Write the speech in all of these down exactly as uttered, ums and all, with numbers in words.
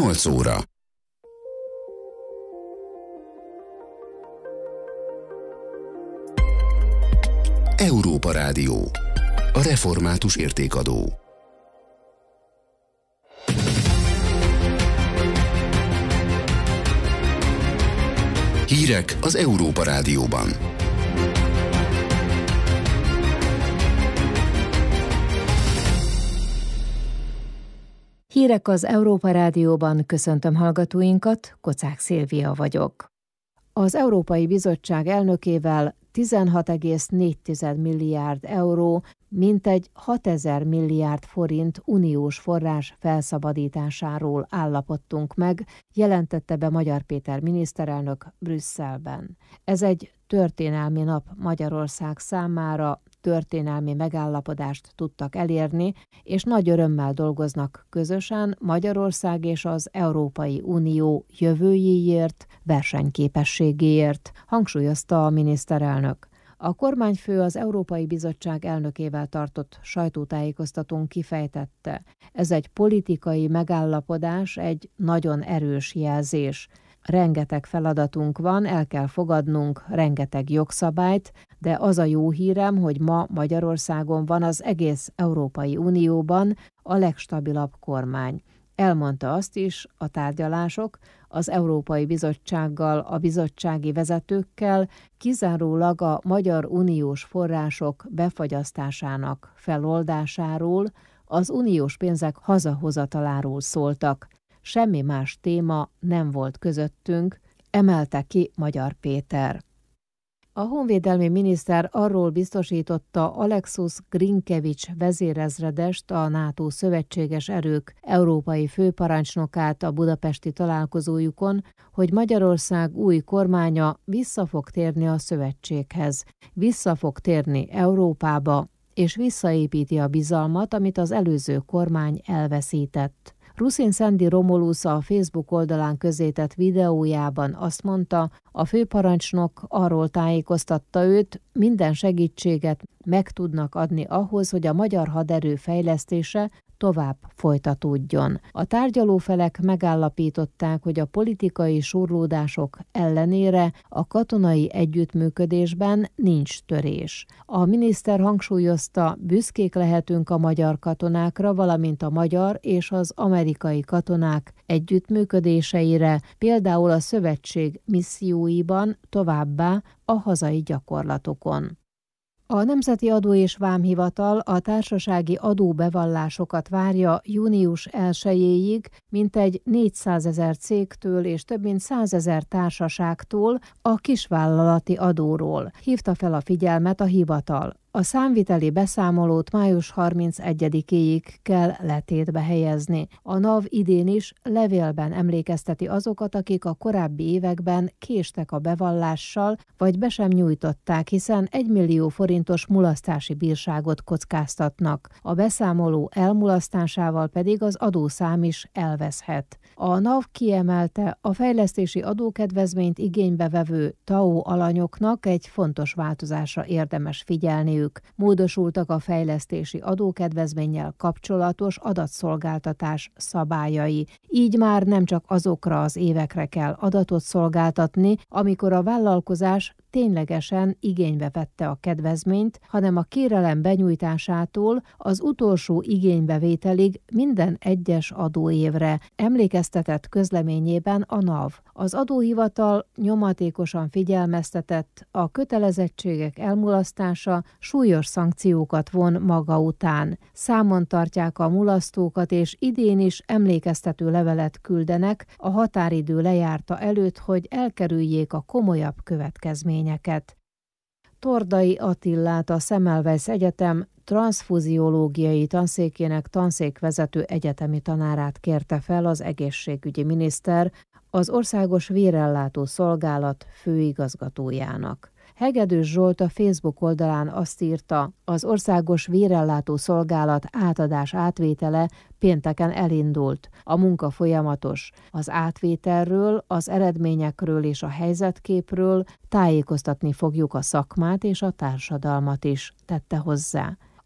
nyolc óra. Európa Rádió. A református értékadó. Hírek az Európa Rádióban. Hírek az Európa Rádióban, köszöntöm hallgatóinkat, Kocák Szilvia vagyok. Az Európai Bizottság elnökével tizenhat egész négy milliárd euró, mintegy hatezer milliárd forint uniós forrás felszabadításáról állapodtunk meg, jelentette be Magyar Péter miniszterelnök Brüsszelben. Ez egy történelmi nap Magyarország számára, történelmi megállapodást tudtak elérni, és nagy örömmel dolgoznak közösen Magyarország és az Európai Unió jövőjéért, versenyképességéért, hangsúlyozta a miniszterelnök. A kormányfő az Európai Bizottság elnökével tartott sajtótájékoztatón kifejtette, ez egy politikai megállapodás, egy nagyon erős jelzés. Rengeteg feladatunk van, el kell fogadnunk rengeteg jogszabályt, de az a jó hírem, hogy ma Magyarországon van az egész Európai Unióban a legstabilabb kormány. Elmondta azt is, a tárgyalások az Európai Bizottsággal, a bizottsági vezetőkkel kizárólag a magyar uniós források befagyasztásának feloldásáról, az uniós pénzek hazahozataláról szóltak. Semmi más téma nem volt közöttünk, emelte ki Magyar Péter. A honvédelmi miniszter arról biztosította Alexus Grinkevics vezérezredest, a NATO szövetséges erők európai főparancsnokát a budapesti találkozójukon, hogy Magyarország új kormánya vissza fog térni a szövetséghez, vissza fog térni Európába, és visszaépíti a bizalmat, amit az előző kormány elveszített. Ruszin Szendi Romulusz a Facebook oldalán közzétett videójában azt mondta, a főparancsnok arról tájékoztatta őt, minden segítséget meg tudnak adni ahhoz, hogy a magyar haderő fejlesztése tovább folytatódjon. A tárgyalófelek megállapították, hogy a politikai surlódások ellenére a katonai együttműködésben nincs törés. A miniszter hangsúlyozta, büszkék lehetünk a magyar katonákra, valamint a magyar és az amerikai katonák együttműködéseire, például a szövetség misszióiban, továbbá a hazai gyakorlatokon. A Nemzeti Adó és Vámhivatal a társasági adóbevallásokat várja június elsejéig, mintegy négyszázezer cégtől és több mint százezer társaságtól a kisvállalati adóról. Hívta fel a figyelmet a hivatal. A számviteli beszámolót május harmincegyedikéig kell letétbe helyezni. A NAV idén is levélben emlékezteti azokat, akik a korábbi években késtek a bevallással, vagy be sem nyújtották, hiszen egymillió forintos mulasztási bírságot kockáztatnak. A beszámoló elmulasztásával pedig az adószám is elveszhet. A NAV kiemelte, a fejlesztési adókedvezményt igénybe vevő té á o alanyoknak egy fontos változásra érdemes figyelni. Módosultak a fejlesztési adókedvezménnyel kapcsolatos adatszolgáltatás szabályai. Így már nem csak azokra az évekre kell adatot szolgáltatni, amikor a vállalkozás ténylegesen igénybe vette a kedvezményt, hanem a kérelem benyújtásától az utolsó igénybevételig minden egyes adóévre, emlékeztetett közleményében a NAV. Az adóhivatal nyomatékosan figyelmeztetett, a kötelezettségek elmulasztása súlyos szankciókat von maga után. Számon tartják a mulasztókat, és idén is emlékeztető levelet küldenek a határidő lejárta előtt, hogy elkerüljék a komolyabb következményeket. Tordai Attillát, a Semmelweis Egyetem transzfuziológiai tanszékének tanszékvezető egyetemi tanárát kérte fel az egészségügyi miniszter, az Országos Vérellátó Szolgálat főigazgatójának. Hegedűs Zsolt a Facebook oldalán azt írta, az Országos Vérellátó Szolgálat átadás átvétele pénteken elindult. A munka folyamatos. Az átvételről, az eredményekről és a helyzetképről tájékoztatni fogjuk a szakmát és a társadalmat is, tette hozzá.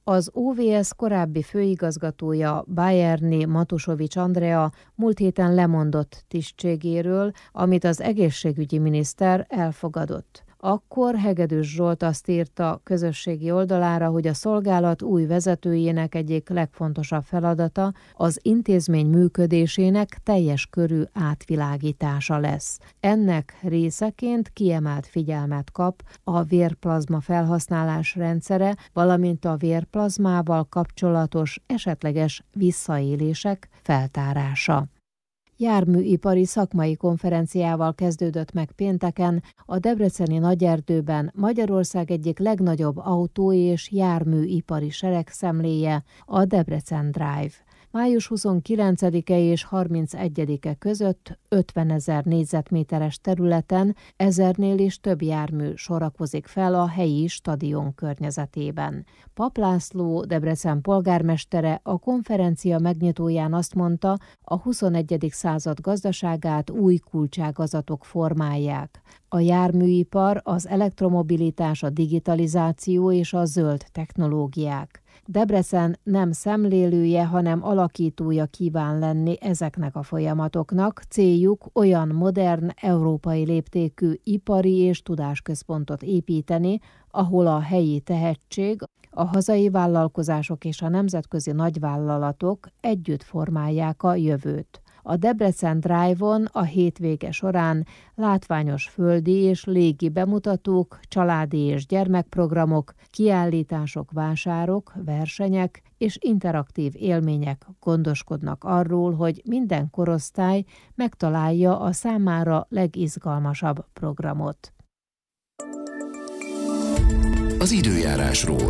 Az o vé es korábbi főigazgatója Bayerné Matusovics Andrea múlt héten lemondott tisztségéről, amit az egészségügyi miniszter elfogadott. Akkor Hegedűs Zsolt azt írta közösségi oldalára, hogy a szolgálat új vezetőjének egyik legfontosabb feladata az intézmény működésének teljes körű átvilágítása lesz. Ennek részeként kiemelt figyelmet kap a vérplazma felhasználás rendszere, valamint a vérplazmával kapcsolatos esetleges visszaélések feltárása. Járműipari szakmai konferenciával kezdődött meg pénteken a debreceni Nagyerdőben Magyarország egyik legnagyobb autó- és járműipari seregszemléje, a Debrecen Drive. május huszonkilencedike és harmincegyedike között ötvenezer négyzetméteres területen ezernél is több jármű sorakozik fel a helyi stadion környezetében. Pap László, Debrecen polgármestere a konferencia megnyitóján azt mondta, a huszonegyedik század gazdaságát új kulcságazatok formálják. A járműipar, az elektromobilitás, a digitalizáció és a zöld technológiák. Debrecen nem szemlélője, hanem alakítója kíván lenni ezeknek a folyamatoknak, céljuk olyan modern, európai léptékű ipari és tudásközpontot építeni, ahol a helyi tehetség, a hazai vállalkozások és a nemzetközi nagyvállalatok együtt formálják a jövőt. A Debrecen Drive-on a hétvége során látványos földi és légi bemutatók, családi és gyermekprogramok, kiállítások, vásárok, versenyek és interaktív élmények gondoskodnak arról, hogy minden korosztály megtalálja a számára legizgalmasabb programot. Az időjárásról.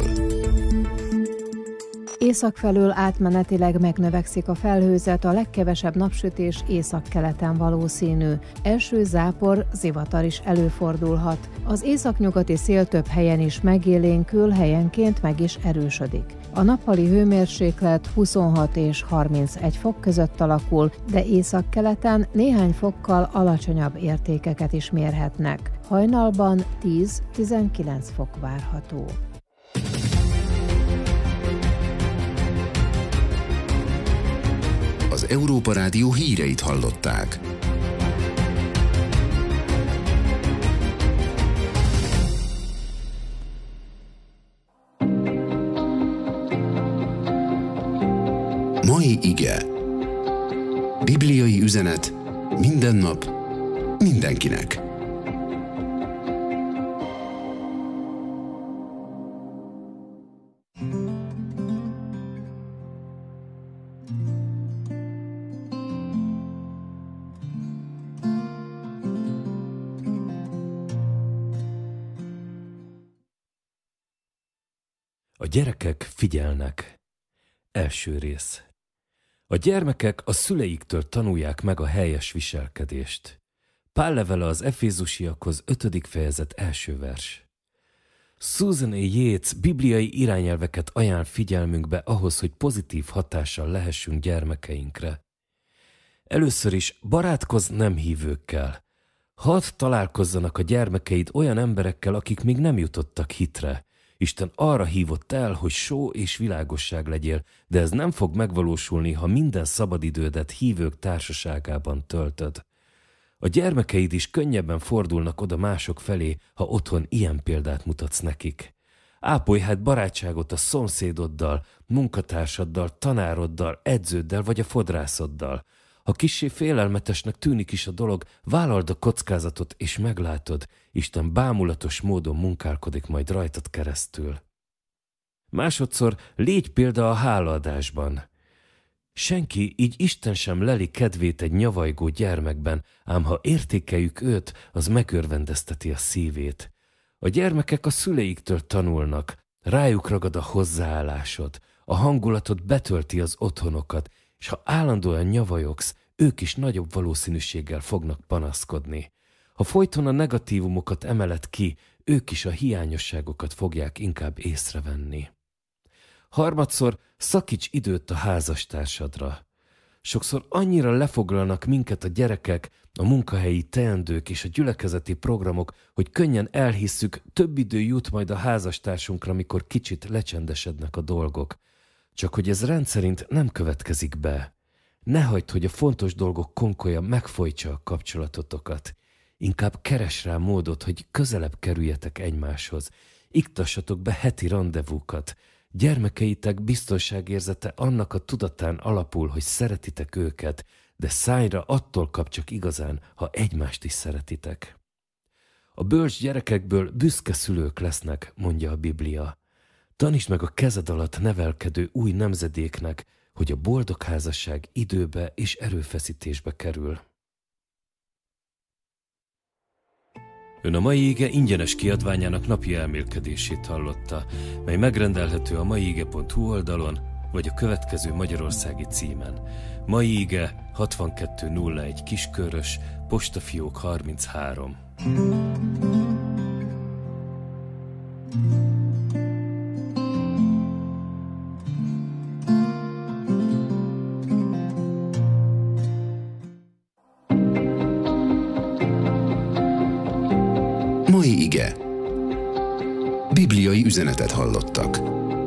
Észak felől átmenetileg megnövekszik a felhőzet, a legkevesebb napsütés északkeleten valószínű. Első zápor, zivatar is előfordulhat. Az északnyugati szél több helyen is megélénkül, helyenként meg is erősödik. A nappali hőmérséklet huszonhat és harmincegy fok között alakul, de északkeleten néhány fokkal alacsonyabb értékeket is mérhetnek. Hajnalban tíz-tizenkilenc fok várható. Az Európa Rádió híreit hallották. Mai ige. Bibliai üzenet minden nap, mindenkinek. A gyerekek figyelnek. Első rész. A gyermekek a szüleiktől tanulják meg a helyes viselkedést. Pál levele az Efézusiakhoz ötödik fejezet első vers. Susan A. Yates bibliai irányelveket ajánl figyelmünkbe ahhoz, hogy pozitív hatással lehessünk gyermekeinkre. Először is barátkozz nem hívőkkel. Hadd találkozzanak a gyermekeid olyan emberekkel, akik még nem jutottak hitre. Isten arra hívott el, hogy só és világosság legyél, de ez nem fog megvalósulni, ha minden szabadidődet hívők társaságában töltöd. A gyermekeid is könnyebben fordulnak oda mások felé, ha otthon ilyen példát mutatsz nekik. Ápolj hát barátságot a szomszédoddal, munkatársaddal, tanároddal, edződdel vagy a fodrászoddal. Ha kissé félelmetesnek tűnik is a dolog, vállald a kockázatot és meglátod, Isten bámulatos módon munkálkodik majd rajtad keresztül. Másodszor légy példa a hálaadásban. Senki, így Isten sem leli kedvét egy nyavajgó gyermekben, ám ha értékeljük őt, az megörvendezteti a szívét. A gyermekek a szüleiktől tanulnak, rájuk ragad a hozzáállásod, a hangulatod betölti az otthonokat, és ha állandóan nyavajogsz, ők is nagyobb valószínűséggel fognak panaszkodni. Ha folyton a negatívumokat emeled ki, ők is a hiányosságokat fogják inkább észrevenni. Harmadszor szakíts időt a házastársadra. Sokszor annyira lefoglalnak minket a gyerekek, a munkahelyi teendők és a gyülekezeti programok, hogy könnyen elhisszük, több idő jut majd a házastársunkra, mikor kicsit lecsendesednek a dolgok. Csak hogy ez rendszerint nem következik be. Ne hagyd, hogy a fontos dolgok konkolya megfojtsa a kapcsolatotokat. Inkább keres rá módot, hogy közelebb kerüljetek egymáshoz. Iktassatok be heti randevúkat. Gyermekeitek biztonságérzete annak a tudatán alapul, hogy szeretitek őket, de szájra attól kap csak igazán, ha egymást is szeretitek. A bölcs gyerekekből büszke szülők lesznek, mondja a Biblia. Tanítsd meg a kezed alatt nevelkedő új nemzedéknek, hogy a boldog házasság időbe és erőfeszítésbe kerül. Ön a mai ige ingyenes kiadványának napi elmélkedését hallotta, mely megrendelhető a maiige pont hu oldalon, vagy a következő magyarországi címen. Mai ige hatvankettő nulla egy Kiskörös, postafiók harminchárom. Mai ige. Bibliai üzenetet hallottak.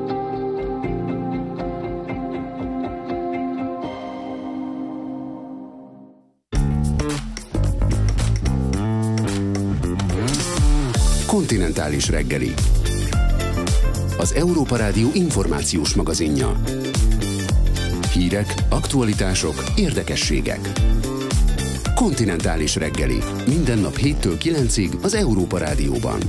Kontinentális reggeli. Az Európa Rádió információs magazinja. Hírek, aktualitások, érdekességek. Kontinentális reggeli. Minden nap héttől kilencig az Európa Rádióban.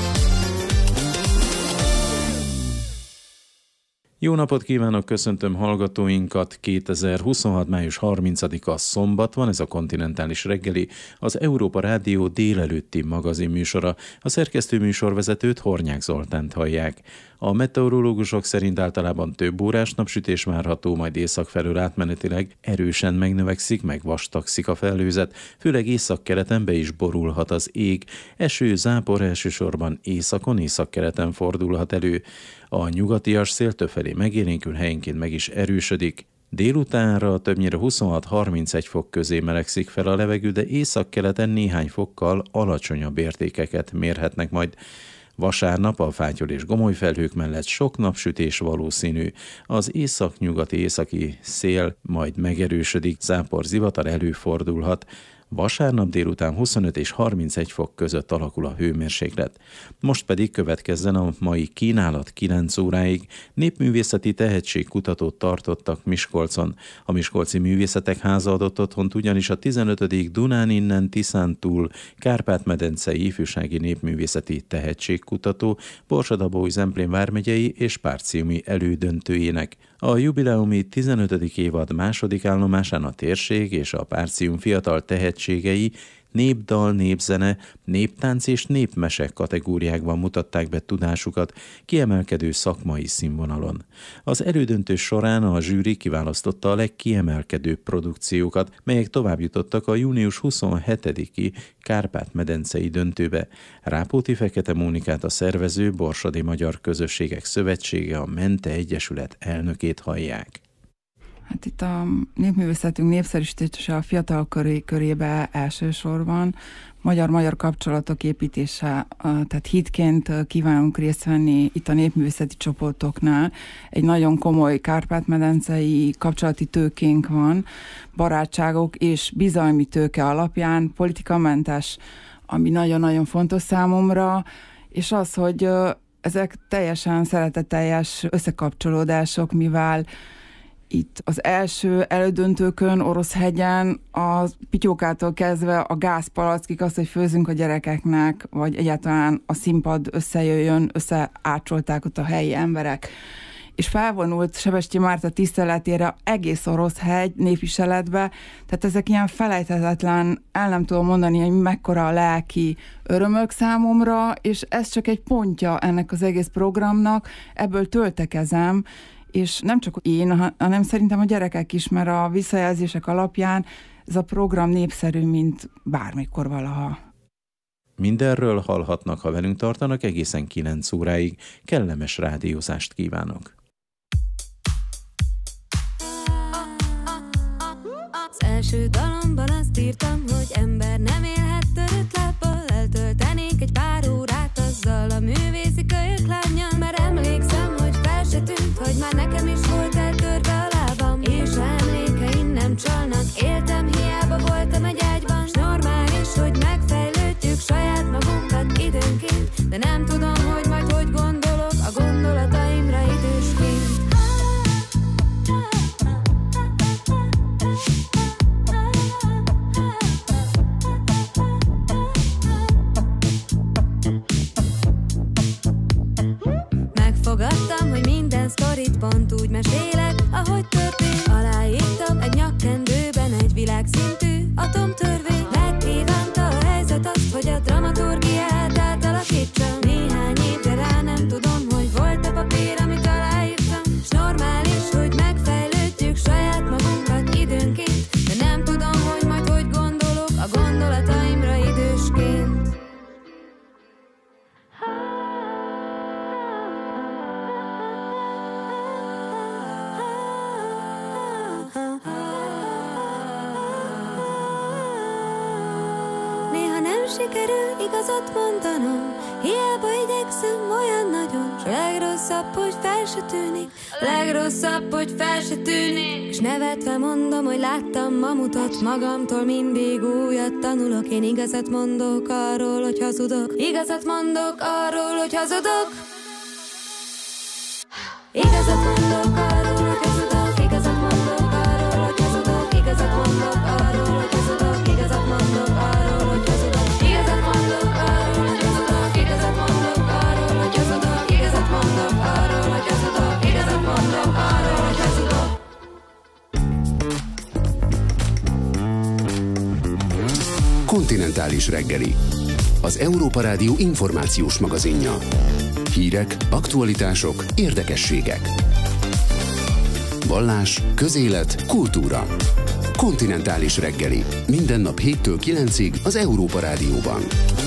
Jó napot kívánok, köszöntöm hallgatóinkat. kétezer-huszonhat. május harmincadika szombat van, ez a Kontinentális reggeli, az Európa Rádió délelőtti magazinműsora. A szerkesztő műsorvezetőt, Hornyák Zoltánt hallják. A meteorológusok szerint általában több órás napsütés várható, majd észak felől átmenetileg erősen megnövekszik, meg vastagszik a felhőzet, főleg északkeleten be is borulhat az ég. Eső, zápor elsősorban északon, északkeleten fordulhat elő. A nyugatias szél többfelé megélénkül, helyenként meg is erősödik. Délutánra többnyire huszonhat-harmincegy fok közé melegszik fel a levegő, de északkeleten néhány fokkal alacsonyabb értékeket mérhetnek majd. Vasárnap a fátyol és gomoly felhők mellett sok napsütés valószínű. Az északnyugati északi szél majd megerősödik, zápor, zivatar előfordulhat. Vasárnap délután huszonöt és harmincegy fok között alakul a hőmérséklet. Most pedig következzen a mai kínálat kilenc óráig. Népművészeti tehetségkutatót tartottak Miskolcon. A Miskolci Művészetek Háza adott otthont ugyanis a tizenötödik Dunán innen Tiszántúl Kárpát-medencei ifjúsági népművészeti tehetségkutató Borsod-Abaúj-Zemplén vármegyei és Párciumi elődöntőjének. A jubileumi tizenötödik évad második állomásán a térség és a Párcium fiatal tehetségei népdal, népzene, néptánc és népmese kategóriákban mutatták be tudásukat kiemelkedő szakmai színvonalon. Az elődöntő során a zsűri kiválasztotta a legkiemelkedőbb produkciókat, melyek tovább jutottak a június huszonhetediki Kárpát-medencei döntőbe. Rápóti Fekete Mónikát, a szervező Borsodi Magyar Közösségek Szövetsége, a Mente Egyesület elnökét hallják. Hát itt a népművészetünk népszerűsítése a fiatal köré, körébe elsősorban magyar-magyar kapcsolatok építése, tehát hitként kívánunk részt venni itt a népművészeti csoportoknál. Egy nagyon komoly Kárpát-medencei kapcsolati tőkénk van, barátságok és bizalmi tőke alapján, politikamentes, ami nagyon-nagyon fontos számomra, és az, hogy ezek teljesen szeretetteljes összekapcsolódások, mivel itt az első elődöntőkön, Oroszhegyen, a pityókától kezdve a gázpalackig, azt, hogy főzünk a gyerekeknek, vagy egyáltalán a színpad összejöjjön, összeácsolták ott a helyi emberek. És felvonult Sebestyén Márta tiszteletére egész Oroszhegy népviseletbe, tehát ezek ilyen felejthetetlen, el nem tudom mondani, hogy mekkora a lelki örömök számomra, és ez csak egy pontja ennek az egész programnak, ebből töltekezem, és nem csak én, hanem szerintem a gyerekek is, mert a visszajelzések alapján ez a program népszerű, mint bármikor valaha. Mindenről hallhatnak, ha velünk tartanak egészen kilenc óráig. Kellemes rádiózást kívánok! első dalomban azt írtam, hogy ember nem élhet törött lábbal. Eltöltenék egy pár órát azzal a művészi kölyök lánnyal, mert emlékszem, hogy fel se tűnt, hogy már nekem is volt eltörve a lábam. És ha emlékeim nem csalnak, éltem, hiába voltam egy ágyban. S normális, hogy megfejlődjük saját magunkat időnként, de nem tudom, hogy majd hogy gondolok a gondolataimra idősként. Megfogadtam, hogy minden sztorit pont úgy mesélek, ahogy történt. Aláírtam egy nyakkendőben egy világszintű atomtörvény. Megkívánta a helyzet azt, hogy a dramaturgiát átalakítsam. Néhány évre rá nem tudom, hogy volt a papír, amit aláírtam. S normális, hogy megfejlődjük saját magunkat időnként, de nem tudom, hogy majd hogy gondolok a gondolataimra idősként. Néha nem sikerül igazat mondanom, hiába igyekszem olyan nagyon. S a legrosszabb, hogy fel se tűnik, legrosszabb, hogy fel se tűnik. S nevetve mondom, hogy láttam mamutot, magamtól mindig újat tanulok. Én igazat mondok arról, hogy hazudok, igazat mondok arról, hogy hazudok. Igazat mondok arról, hogy hazudok, igazat mondok arról, hogy hazudok, igazat mondok arról, hogy hazudok, igazat mondok arról, hogy hazudok, igazat mondok arról, hogy hazudok, igazat mondok arról, hogy hazudok, igazat mondok arról, hogy hazudok, igazat mondok arról, hogy hazudok. Kontinentális reggeli. Az Európa Rádió információs magazinja. Hírek, aktualitások, érdekességek. Vallás, közélet, kultúra. Kontinentális reggeli. Minden nap héttől kilencig az Európa Rádióban.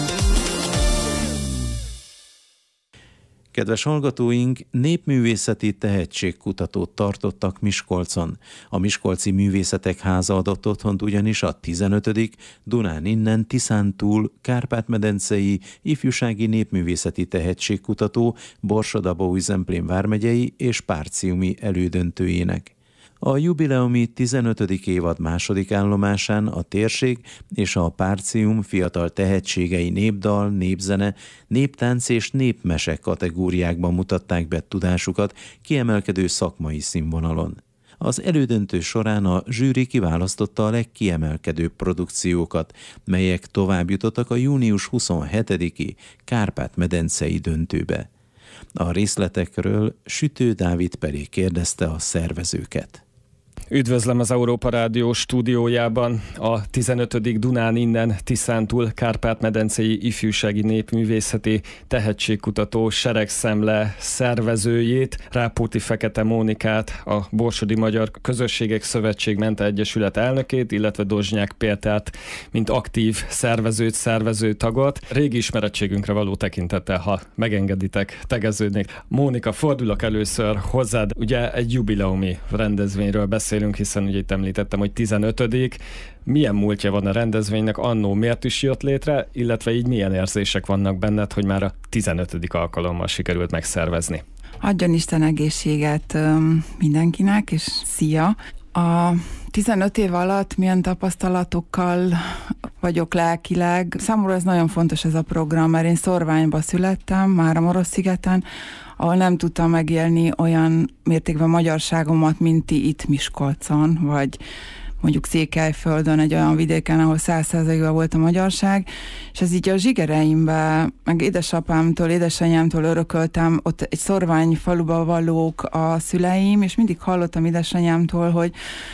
Kedves hallgatóink, népművészeti tehetségkutatót tartottak Miskolcon. A Miskolci Művészetek Háza adott otthont ugyanis a tizenötödik Dunán innen Tiszántúl Kárpát-medencei ifjúsági népművészeti tehetségkutató Borsod-Abaúj-Zemplén vármegyei és Párciumi elődöntőjének. A jubileumi tizenötödik évad második állomásán a térség és a Párcium fiatal tehetségei népdal, népzene, néptánc és népmese kategóriákban mutatták be tudásukat kiemelkedő szakmai színvonalon. Az elődöntő során a zsűri kiválasztotta a legkiemelkedőbb produkciókat, melyek tovább jutottak a június huszonhetediki Kárpát-medencei döntőbe. A részletekről Sütő Dávid Peri kérdezte a szervezőket. Üdvözlöm az Európa Rádió stúdiójában a tizenötödik Dunán innen Tiszántúl Kárpát-medencei ifjúsági népművészeti tehetségkutató seregszemle szervezőjét, Rápóti Fekete Mónikát, a Borsodi Magyar Közösségek Szövetség Mente Egyesület elnökét, illetve Dozsnyák Pétert, mint aktív szervezőt, szervező tagot. Régi ismerettségünkre való tekintettel, ha megengeditek, tegeződnék. Mónika, fordulok először hozzád. Ugye egy jubileumi rendezvényről beszél, hiszen ugye itt említettem, hogy tizenötödik Milyen múltja van a rendezvénynek, annó miért is jött létre, illetve így milyen érzések vannak benned, hogy már a tizenötödik alkalommal sikerült megszervezni? Adjon Isten egészséget mindenkinek, és szia! A tizenöt év alatt milyen tapasztalatokkal vagyok lelkileg? Számomra ez nagyon fontos ez a program, mert én Szorványba születtem, Máramarosszigeten, ahol nem tudtam megélni olyan mértékben magyarságomat, mint ti itt Miskolcon, vagy mondjuk Székelyföldön, egy olyan vidéken, ahol száz százalékban volt a magyarság, és ez így a zsigereimbe, meg édesapámtól, édesanyámtól örököltem, ott egy Szorvány faluba valók a szüleim, és mindig hallottam édesanyámtól, hogy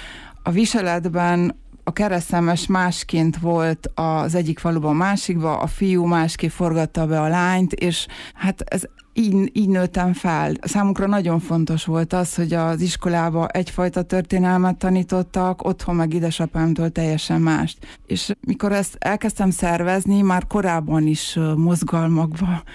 a viseletben a keresztemes másként volt az egyik faluban másikba, a fiú másképp forgatta be a lányt, és hát ez így, így nőttem fel. Számunkra nagyon fontos volt az, hogy az iskolába egyfajta történelmet tanítottak, otthon meg édesapámtól teljesen mást. És mikor ezt elkezdtem szervezni, már korábban is mozgalmakba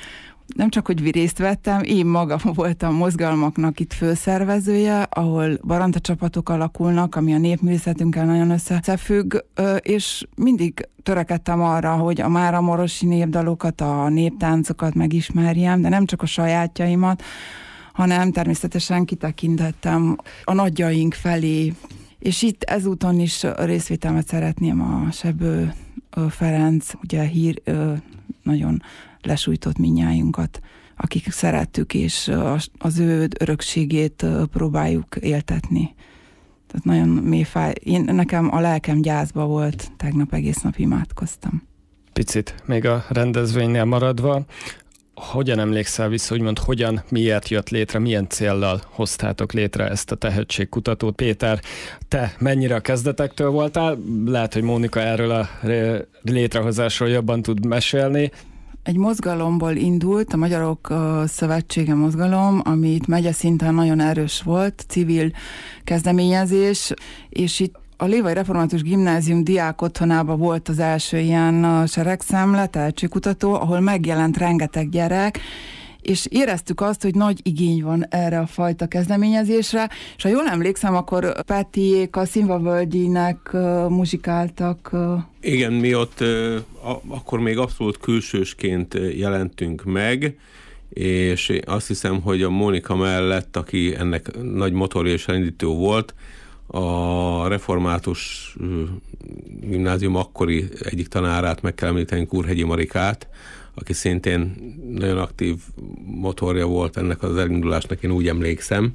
nem csak, hogy részt vettem, én magam voltam mozgalmaknak itt főszervezője, ahol baranta csapatok alakulnak, ami a népművészetünkkel nagyon összefügg, és mindig törekedtem arra, hogy a máramarosi népdalokat, a néptáncokat megismerjem, de nem csak a sajátjaimat, hanem természetesen kitekintettem a nagyjaink felé, és itt ezúton is részvételmet szeretném a Sebő Ferenc, ugye hír nagyon lesújtott mindnyájunkat, akik szerettük, és az ő örökségét próbáljuk éltetni. Tehát nagyon mély fáj. Én, nekem a lelkem gyászba volt, tegnap egész nap imádkoztam. Picit még a rendezvénynél maradva, hogyan emlékszel vissza, úgymond hogyan, miért jött létre, milyen céllal hoztátok létre ezt a tehetségkutatót? Péter, te mennyire a kezdetektől voltál? Lehet, hogy Mónika erről a létrehozásról jobban tud mesélni. Egy mozgalomból indult, a Magyarok Szövetsége mozgalom, ami itt megyeszinten nagyon erős volt, civil kezdeményezés, és itt a Lévai Református Gimnázium diák otthonában volt az első ilyen seregszemle, tehetségkutató, ahol megjelent rengeteg gyerek, és éreztük azt, hogy nagy igény van erre a fajta kezdeményezésre, és ha jól emlékszem, akkor Petiék a Színvavölgyinek uh, muzsikáltak. Uh. Igen, mi ott uh, akkor még abszolút külsősként jelentünk meg, és azt hiszem, hogy a Mónika mellett, aki ennek nagy motorja és elindító volt, a Református Gimnázium akkori egyik tanárát meg kell említeni, Kurhegyi Marikát, aki szintén nagyon aktív motorja volt ennek az elindulásnak, én úgy emlékszem.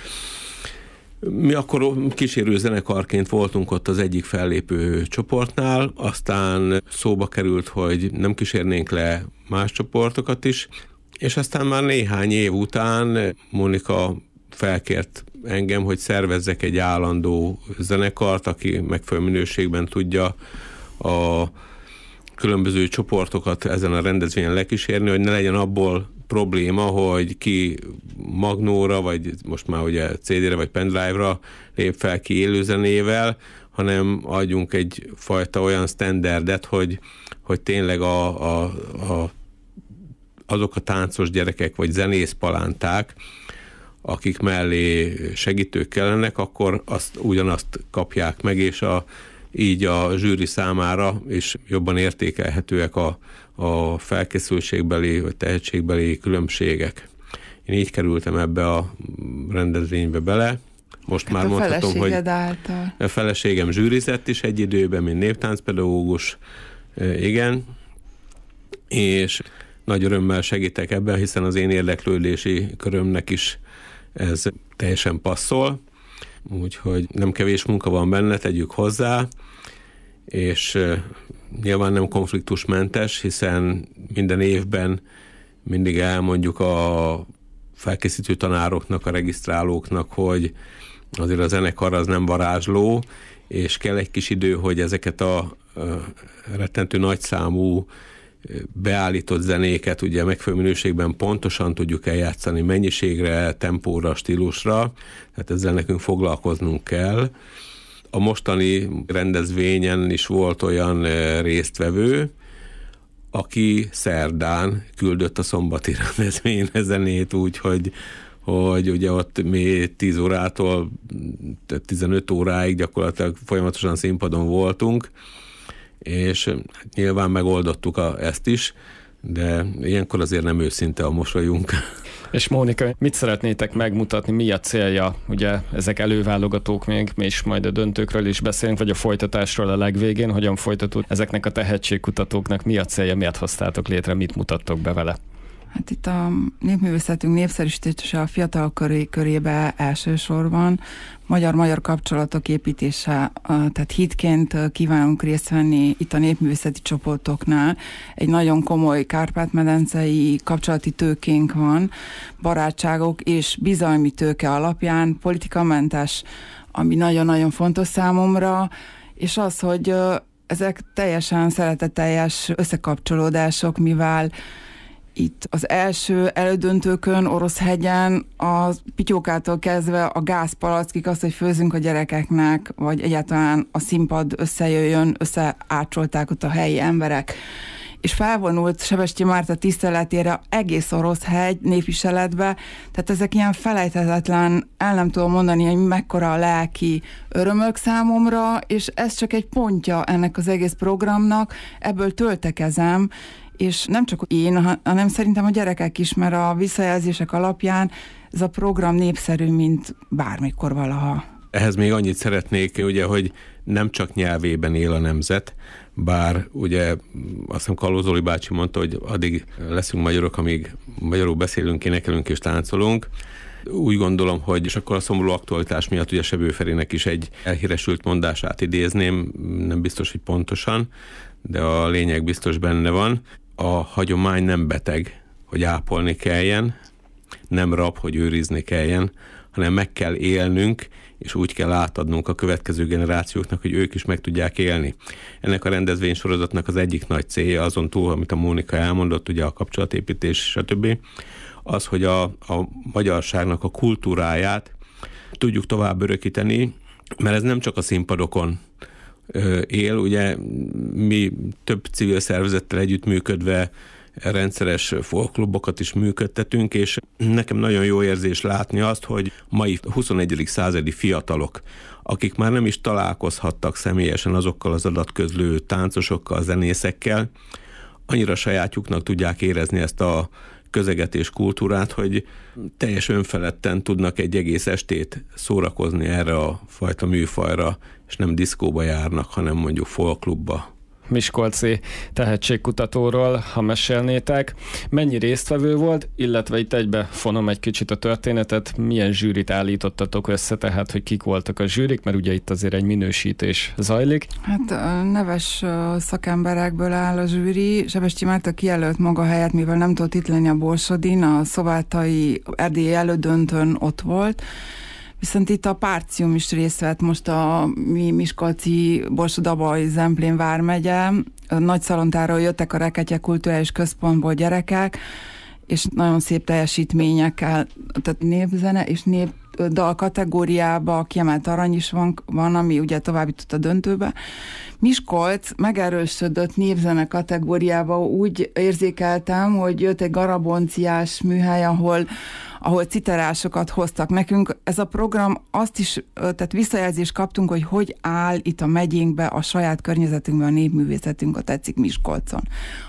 Mi akkor kísérő zenekarként voltunk ott az egyik fellépő csoportnál, aztán szóba került, hogy nem kísérnénk le más csoportokat is, és aztán már néhány év után Mónika felkért engem, hogy szervezzek egy állandó zenekart, aki megfelelő minőségben tudja a különböző csoportokat ezen a rendezvényen lekísérni, hogy ne legyen abból probléma, hogy ki magnóra, vagy most már ugye cé dére, vagy pendrive-ra lép fel ki élőzenével, hanem adjunk egyfajta olyan standardet, hogy, hogy tényleg a, a, a, azok a táncos gyerekek, vagy zenészpalánták, akik mellé segítők kellenek, akkor azt ugyanazt kapják meg, és a, így a zsűri számára is jobban értékelhetőek a, a felkészültségbeli vagy tehetségbeli különbségek. Én így kerültem ebbe a rendezvénybe bele. Most hát már a mondhatom, hogy által. A feleségem zsűrizett is egy időben, mint néptáncpedagógus, igen, és nagy örömmel segítek ebben, hiszen az én érdeklődési körömnek is ez teljesen passzol, úgyhogy nem kevés munka van benne, tegyük hozzá, és nyilván nem konfliktusmentes, hiszen minden évben mindig elmondjuk a felkészítő tanároknak, a regisztrálóknak, hogy azért a zenekar az nem varázsló, és kell egy kis idő, hogy ezeket a rettentő nagyszámú beállított zenéket ugye megfelelő minőségben pontosan tudjuk eljátszani mennyiségre, tempóra, stílusra, tehát ezzel nekünk foglalkoznunk kell. A mostani rendezvényen is volt olyan résztvevő, aki szerdán küldött a szombati rendezvényre zenét, úgyhogy hogy ugye ott mi tíz órától tizenöt óráig gyakorlatilag folyamatosan színpadon voltunk, és nyilván megoldottuk a, ezt is, de ilyenkor azért nem őszinte a mosolyunk. És Mónika, mit szeretnétek megmutatni, mi a célja? Ugye ezek előválogatók még, mi is majd a döntőkről is beszélünk, vagy a folytatásról a legvégén, hogyan folytatód ezeknek a tehetségkutatóknak, mi a célja, miért hoztátok létre, mit mutattok be vele? Hát itt a népművészetünk népszerűsítése a fiatal köré, körébe elsősorban, magyar-magyar kapcsolatok építése, tehát hitként kívánunk részt venni itt a népművészeti csoportoknál. Egy nagyon komoly kárpát-medencei kapcsolati tőkénk van, barátságok és bizalmi tőke alapján, politikamentes, ami nagyon-nagyon fontos számomra, és az, hogy ezek teljesen szeretetteljes összekapcsolódások, mivel itt az első elődöntőkön, Oroszhegyen, a pityókától kezdve a gázpalackig, azt, hogy főzünk a gyerekeknek, vagy egyáltalán a színpad összejöjjön, összeácsolták ott a helyi emberek. és felvonult Sebestyén Márta tiszteletére egész Oroszhegy népviseletbe, tehát ezek ilyen felejthetetlen, el nem tudom mondani, hogy mekkora a lelki örömök számomra, és ez csak egy pontja ennek az egész programnak, ebből töltekezem, és nem csak én, hanem szerintem a gyerekek is, mert a visszajelzések alapján ez a program népszerű, mint bármikor valaha. Ehhez még annyit szeretnék, ugye, hogy nem csak nyelvében él a nemzet, bár ugye azt hiszem Kalló Zoli bácsi mondta, hogy addig leszünk magyarok, amíg magyarul beszélünk, énekelünk és táncolunk. Úgy gondolom, hogy, és akkor a szomorú aktualitás miatt ugye Sebő Ferének is egy elhíresült mondását idézném, nem biztos, hogy pontosan, de a lényeg biztos benne van. A hagyomány nem beteg, hogy ápolni kelljen, nem rab, hogy őrizni kelljen, hanem meg kell élnünk, és úgy kell átadnunk a következő generációknak, hogy ők is meg tudják élni. Ennek a rendezvénysorozatnak az egyik nagy célja, azon túl, amit a Mónika elmondott, ugye a kapcsolatépítés, stb., az, hogy a, a magyarságnak a kultúráját tudjuk tovább örökíteni, mert ez nem csak a színpadokon ö, él, ugye mi több civil szervezettel együttműködve rendszeres folkklubokat is működtetünk, és nekem nagyon jó érzés látni azt, hogy mai huszonegyedik századi fiatalok, akik már nem is találkozhattak személyesen azokkal az adatközlő táncosokkal, zenészekkel, annyira sajátjuknak tudják érezni ezt a közeget és kultúrát, hogy teljes önfeledten tudnak egy egész estét szórakozni erre a fajta műfajra, és nem diszkóba járnak, hanem mondjuk folkklubba. Miskolci tehetségkutatóról, ha mesélnétek. Mennyi résztvevő volt, illetve itt egybe fonom egy kicsit a történetet, milyen zsűrit állítottatok össze, tehát hogy kik voltak a zsűrik, mert ugye itt azért egy minősítés zajlik. Hát neves szakemberekből áll a zsűri. Sebestyén Márta kijelölt maga helyet, mivel nem tudott itt lenni a Borsodin, a szovátai erdélyi elődöntőn ott volt. Viszont itt a Párcium is részt vett, most a mi Miskolci, Borsod-Abaúj, Zemplén vármegye, Nagyszalontáról jöttek a Reketje Kulturális Központból gyerekek, és nagyon szép teljesítményekkel, tehát népzene és népdal kategóriába kiemelt arany is van, van, ami ugye tovább jutott a döntőbe. Miskolc megerősödött népzene kategóriába, úgy érzékeltem, hogy jött egy garabonciás műhely, ahol ahol citerásokat hoztak nekünk. Ez a program azt is, tehát visszajelzést kaptunk, hogy hogy áll itt a megyénkbe, a saját környezetünkben a népművészetünk, a tetszik Miskolcon.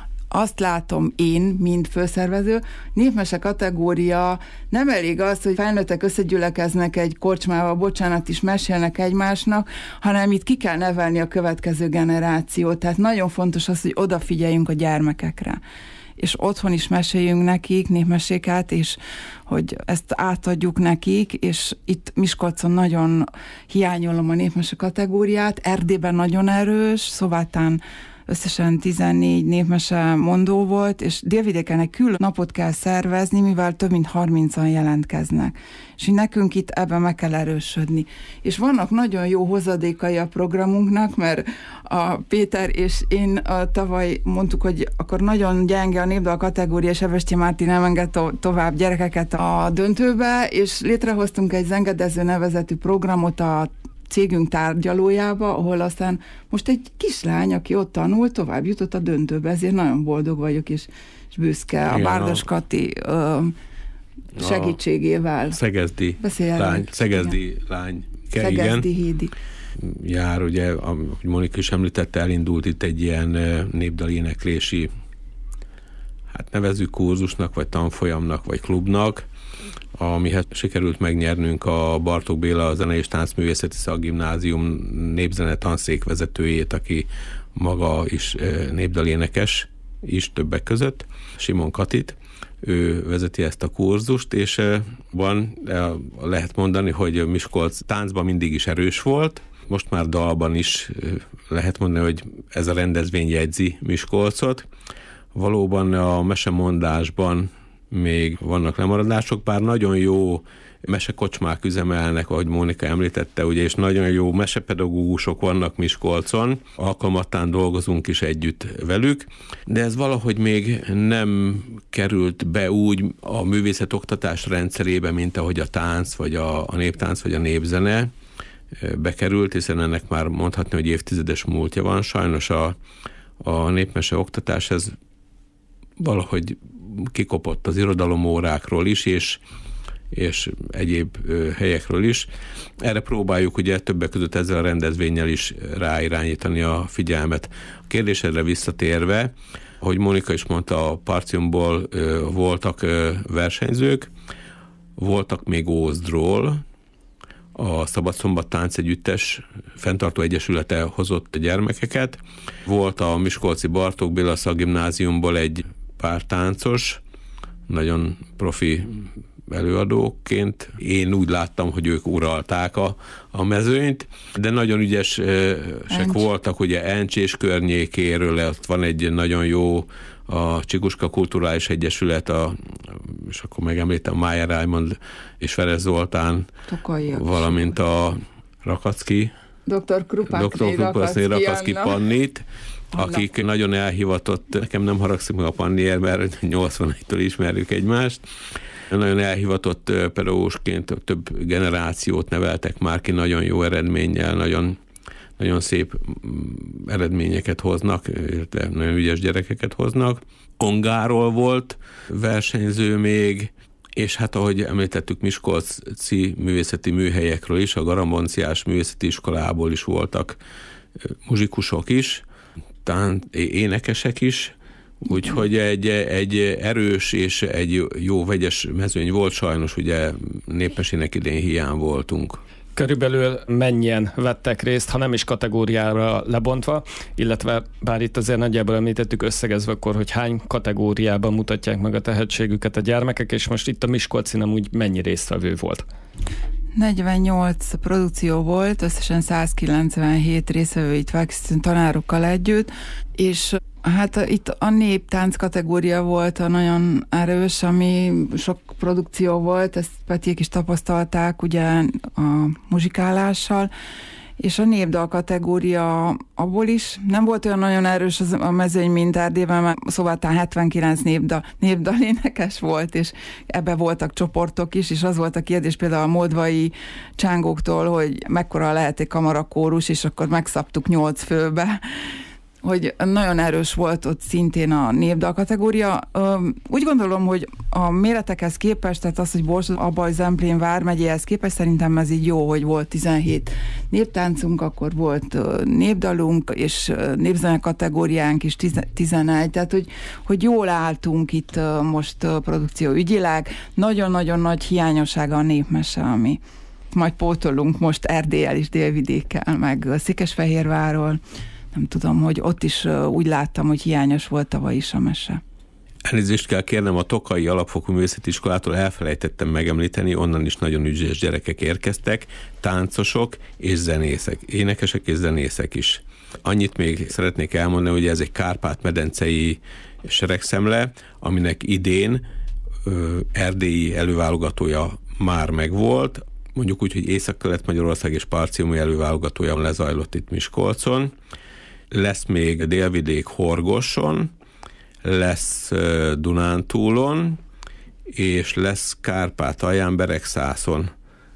Azt látom én, mint főszervező, népmese kategória nem elég az, hogy felnőttek összegyülekeznek egy korcsmába, bocsánat is mesélnek egymásnak, hanem itt ki kell nevelni a következő generációt. Tehát nagyon fontos az, hogy odafigyeljünk a gyermekekre, és otthon is meséljünk nekik népmeséket, és hogy ezt átadjuk nekik, és itt Miskolcon nagyon hiányolom a népmese kategóriát, Erdélyben nagyon erős, Szovátán összesen tizennégy népmese mondó volt, és Délvidéken egy külön napot kell szervezni, mivel több mint harmincan jelentkeznek. És nekünk itt ebben meg kell erősödni. És vannak nagyon jó hozadékai a programunknak, mert a Péter és én a tavaly mondtuk, hogy akkor nagyon gyenge a népdal kategória, Sebestyén Márti nem enged to- tovább gyerekeket a döntőbe, és létrehoztunk egy zengedező nevezetű programot a cégünk tárgyalójába, ahol aztán most egy kislány, aki ott tanul, tovább jutott a döntőbe, ezért nagyon boldog vagyok, és, és büszke. Igen, a Bárdos Kati ö, segítségével. Szegezdi lány, Szegezdi igen. lány. Szegezdi Hédi. Jár, ugye, ahogy Monika is említette, elindult itt egy ilyen népdaléneklési, hát nevezzük kurzusnak, vagy tanfolyamnak, vagy klubnak, amihez sikerült megnyernünk a Bartók Béla, a Zene és Táncművészeti Szakgimnázium népzene tanszékvezetőjét, aki maga is népdalénekes is többek között, Simon Katit. Ő vezeti ezt a kurzust, és van, lehet mondani, hogy Miskolc táncban mindig is erős volt, most már dalban is lehet mondani, hogy ez a rendezvény jegyzi Miskolcot. Valóban a mesemondásban még vannak lemaradások, bár nagyon jó mesekocsmák üzemelnek, ahogy Mónika említette, ugye, és nagyon jó mesepedagógusok vannak Miskolcon, alkalmattán dolgozunk is együtt velük, de ez valahogy még nem került be úgy a művészetoktatás rendszerébe, mint ahogy a tánc, vagy a, a néptánc, vagy a népzene bekerült, hiszen ennek már mondhatni, hogy évtizedes múltja van. Sajnos a a népmese oktatás, ez valahogy kikopott az irodalomórákról is, és, és egyéb helyekről is. Erre próbáljuk ugye többek között ezzel a rendezvénnyel is ráirányítani a figyelmet. A kérdésedre visszatérve, ahogy Mónika is mondta, a Partiumból voltak versenyzők, voltak még Ózdról, a Szabadszombat Táncegyüttes fenntartó egyesülete hozott gyermekeket. Volt a miskolci Bartók Béla Szakgimnáziumból egy pár táncos, nagyon profi előadóként. Én úgy láttam, hogy ők uralták a, a mezőnyt, de nagyon ügyesek Encs. voltak, ugye Encs környékéről, ott van egy nagyon jó a Csikuska Kulturális Egyesület, a, és akkor megemlítem Májer Raimond és Ferenc Zoltán, Tokaiak, valamint a Rakacki, doktor Krupakné Rakacki, Rakacki Pannit, akik Anna. nagyon elhivatott, nekem nem haragszik meg a Pannier, mert nyolcvanegytől ismerjük egymást, nagyon elhivatott pedagógusként több generációt neveltek már ki, nagyon jó eredménnyel, nagyon, nagyon szép eredményeket hoznak, illetve nagyon ügyes gyerekeket hoznak. Ongáról volt versenyző még, és hát ahogy említettük, miskolci művészeti műhelyekről is, a Garambonciás Művészeti Iskolából is voltak muzsikusok is, talán énekesek is, úgyhogy egy, egy erős és egy jó vegyes mezőny volt, sajnos ugye népmesének idén hiány voltunk. Körülbelül mennyien vettek részt, ha nem is kategóriára lebontva, illetve bár itt azért nagyjából említettük összegezve akkor, hogy hány kategóriában mutatják meg a tehetségüket a gyermekek, és most itt a Miskolcin amúgy mennyi résztvevő volt? negyvennyolc produkció volt, összesen százkilencvenhét részvevő itt felkészítő tanárokkal együtt, és hát itt a néptánc kategória volt a nagyon erős, ami sok produkció volt, ezt Petiék is tapasztalták ugye a muzsikálással, és a népdal kategória abból is nem volt olyan nagyon erős az a mezőny, mint Erdélyben, mert szóval talán hetvenkillenc népdal, népdal énekes volt, és ebbe voltak csoportok is, és az volt a kérdés például a moldvai csángóktól, hogy mekkora lehet egy kamarakórus, és akkor megszabtuk nyolc főbe, hogy nagyon erős volt ott szintén a népdal kategória. Úgy gondolom, hogy a méretekhez képest, tehát az, hogy Borsod-Abaly-Zemplén vármegyéhez képest szerintem ez így jó, hogy volt tizenhét néptáncunk, akkor volt népdalunk, és népzene kategóriánk is tizenegy, tehát hogy, hogy jól álltunk itt most produkció ügyileg. Nagyon-nagyon nagy hiányossága a népmese, ami majd pótolunk most Erdéllyel is, Délvidékkel, meg Székesfehérvárról. Nem tudom, hogy ott is úgy láttam, hogy hiányos volt tavaly is a mese. Elnézést kell kérnem, a Tokai Alapfokú Művészeti Iskolától elfelejtettem megemlíteni, onnan is nagyon ügyes gyerekek érkeztek, táncosok és zenészek, énekesek és zenészek is. Annyit még szeretnék elmondani, hogy ez egy kárpát-medencei seregszemle, aminek idén ö, erdélyi előválogatója már megvolt, mondjuk úgy, hogy Észak-Kelet-Magyarország és Partiumi előválogatója lezajlott itt Miskolcon. Lesz még Délvidék Horgoson, lesz Dunántúlon, és lesz Kárpátalján Beregszászon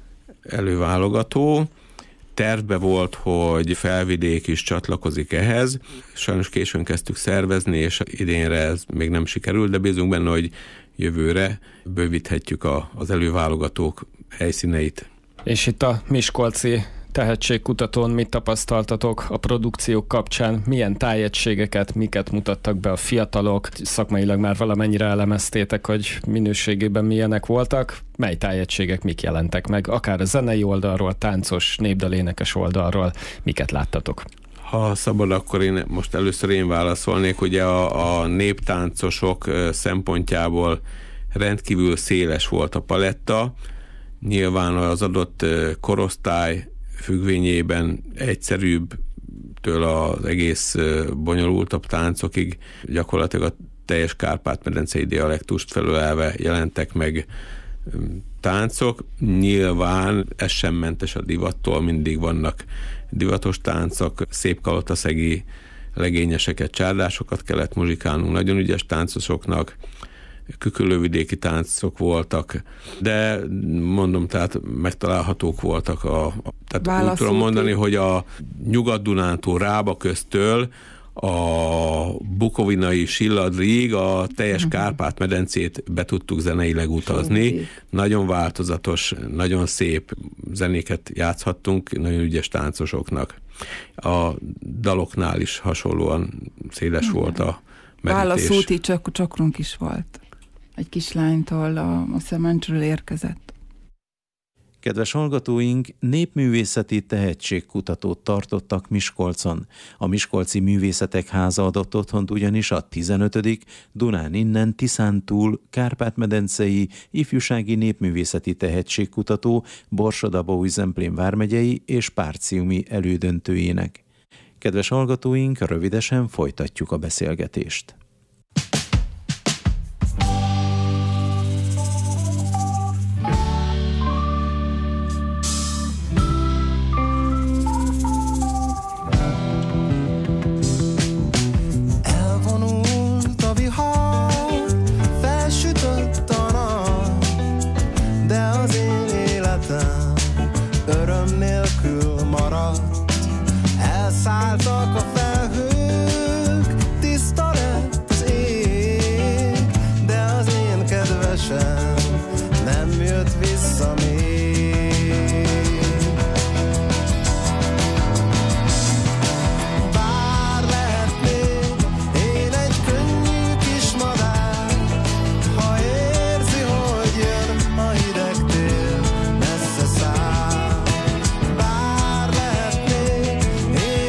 előválogató. Tervbe volt, hogy Felvidék is csatlakozik ehhez. Sajnos későn kezdtük szervezni, és idénre ez még nem sikerült, de bízunk benne, hogy jövőre bővíthetjük a, az előválogatók helyszíneit. És itt a miskolci tehetségkutatón mit tapasztaltatok a produkciók kapcsán? Milyen tájegységeket, miket mutattak be a fiatalok? Szakmailag már valamennyire elemeztétek, hogy minőségében milyenek voltak. Mely tájegységek mik jelentek meg? Akár a zenei oldalról, táncos, népdalénekes oldalról. Miket láttatok? Ha szabad, akkor én most először én válaszolnék. Ugye a, a néptáncosok szempontjából rendkívül széles volt a paletta. Nyilván az adott korosztály függvényében egyszerűbbtől az egész bonyolultabb táncokig gyakorlatilag a teljes Kárpát-medencei dialektust felölelve jelentek meg táncok. Nyilván ez sem mentes a divattól, mindig vannak divatos táncok, szép kalotaszegi legényeseket, csárdásokat kellett muzsikálnunk, nagyon ügyes táncosoknak, küküllővidéki táncok voltak, de mondom, tehát megtalálhatók voltak a, a tehát úgy tudom mondani, hogy a Nyugat-Dunántúl Rába köztől a bukovinai Silladrig a teljes Kárpát-medencét be tudtuk zeneileg utazni. Nagyon változatos, nagyon szép zenéket játszhattunk, nagyon ügyes táncosoknak. A daloknál is hasonlóan széles hmm. volt a merítés. Válaszúti csak csakrunk is volt. Egy kislánytól, a, a Szemencsről érkezett. Kedves hallgatóink, népművészeti tehetségkutatót tartottak Miskolcon. A Miskolci Művészetek Háza adott otthont ugyanis a tizenötödik Dunán innen Tiszántúl Kárpát-medencei ifjúsági népművészeti tehetségkutató Borsod-Abaúj-Zemplén vármegyei és párciumi elődöntőjének. Kedves hallgatóink, rövidesen folytatjuk a beszélgetést. Szálltak a felhők, tiszta lett az ég, de az én kedvesem nem jött vissza még. Bár lehetnék én egy könnyű kis madár, ha érzi, hogy jön a hideg tél, messze száll. Bár lehetnék én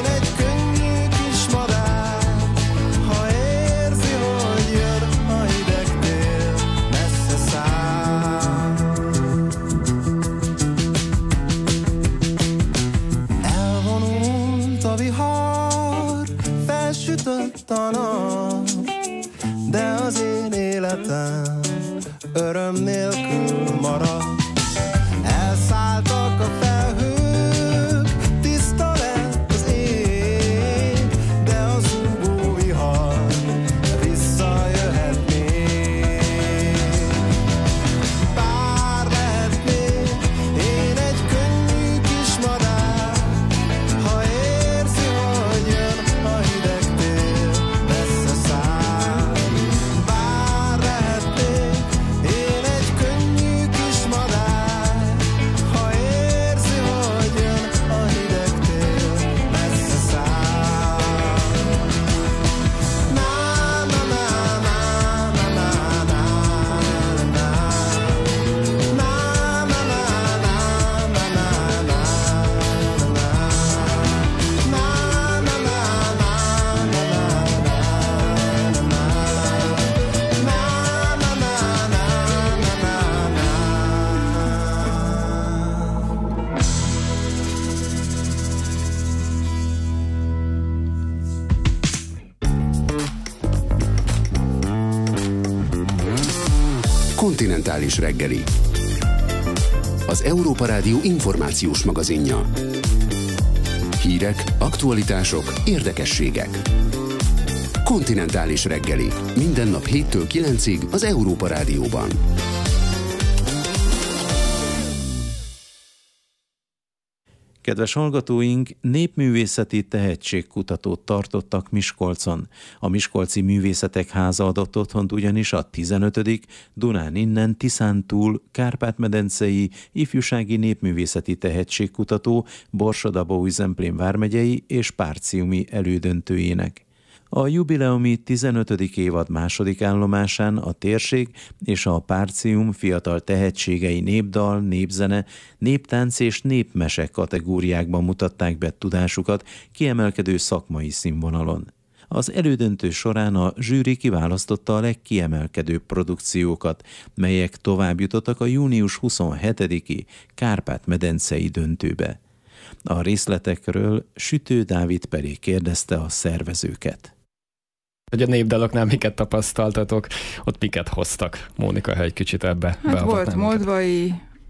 a nap, de az én életem öröm nélkül marad. Elszálltak a felhők, tiszta lett az ég, de a zúgó vihar visszajöhet még. Bár lehetnék én egy könnyű kis madár, ha érzi, hogy jön a hideg tél, messze száll. Bár lehetnék én egy könnyű kis madár, ha érzi, hogy jön a hideg tél, messze száll. Na na na na na na na na na na na Kontinentális reggeli. Az Európa Rádió információs magazinja. Hírek, aktualitások, érdekességek. Kontinentális reggeli. Minden nap héttől kilencig az Európa Rádióban. Kedves hallgatóink, népművészeti tehetségkutatót tartottak Miskolcon. A Miskolci Művészetek Háza adott otthont ugyanis a tizenötödik Dunán innen Tiszántúl Kárpát-medencei ifjúsági népművészeti tehetségkutató Borsod-Abaúj-Zemplén vármegyei és párciumi elődöntőjének. A jubileumi tizenötödik évad második állomásán a térség és a párcium fiatal tehetségei népdal, népzene, néptánc és népmese kategóriákban mutatták be tudásukat kiemelkedő szakmai színvonalon. Az elődöntő során a zsűri kiválasztotta a legkiemelkedőbb produkciókat, melyek tovább jutottak a június huszonhetediki Kárpát-medencei döntőbe. A részletekről Sütő Dávid Peré kérdezte a szervezőket. Hogy a népdaloknál miket tapasztaltatok, ott miket hoztak? Mónika, ha egy kicsit ebbe hát volt moldvai,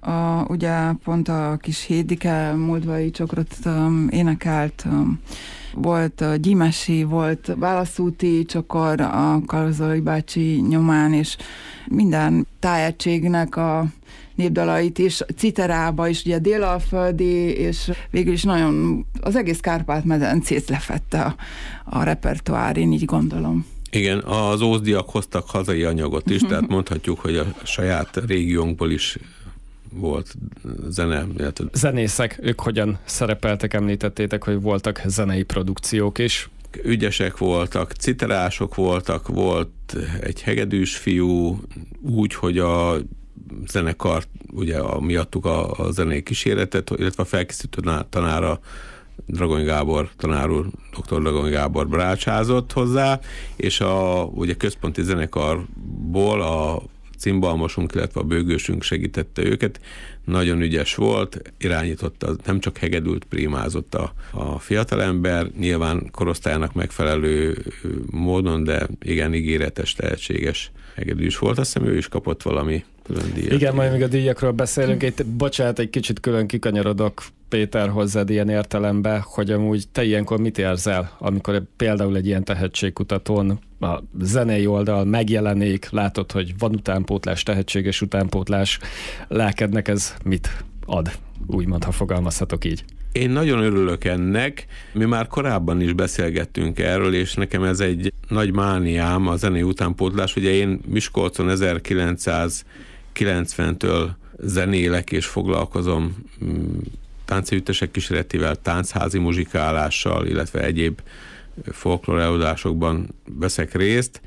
A, ugye pont a kis Hédike múltbeli csokrot um, énekelt, um, volt uh, Gyimesi, volt Válaszúti csokor a Kalózolai bácsi nyomán, és minden tájegységnek a népdalait is, Citerába is, ugye délalföldi, és végül is nagyon az egész Kárpát-medencét lefette a, a repertoár, én így gondolom. Igen, az ózdiak hoztak hazai anyagot is, tehát mondhatjuk, hogy a saját régiónkból is volt zene. Zenészek, ők hogyan szerepeltek, említettétek, hogy voltak zenei produkciók is. Ügyesek voltak, citerások voltak, volt egy hegedűs fiú, úgy, hogy a zenekar, ugye a, miattuk a, a zenei kíséretet, illetve a felkészítő tanára Dragony Gábor tanár úr, doktor Dragony Gábor brácsázott hozzá, és a ugye központi zenekarból a cimbalmosunk, illetve a bőgősünk segítette őket. Nagyon ügyes volt, irányította, nem csak hegedült, primázott a, a fiatalember, nyilván korosztályának megfelelő módon, de igen ígéretes, tehetséges hegedűs volt. Azt hiszem, ő is kapott valami külön díjat. Igen, majd még a díjakról beszélünk. Itt, bocsánat, egy kicsit külön kikanyarodok, Péter, hozzád ilyen értelembe, hogy amúgy te ilyenkor mit érzel, amikor például egy ilyen tehetségkutatón a zenei oldal megjelenik, látod, hogy van utánpótlás, tehetséges utánpótlás, lelkednek ez mit ad, úgymond, ha fogalmazhatok így? Én nagyon örülök ennek, mi már korábban is beszélgettünk erről, és nekem ez egy nagy mániám, a zenei utánpótlás. Ugye én Miskolcon ezerkilencszázkilencventől zenélek és foglalkozom táncegyüttesek kíséretével, tánchazi muzsikálással, illetve egyéb folklór előadásokban veszek részt.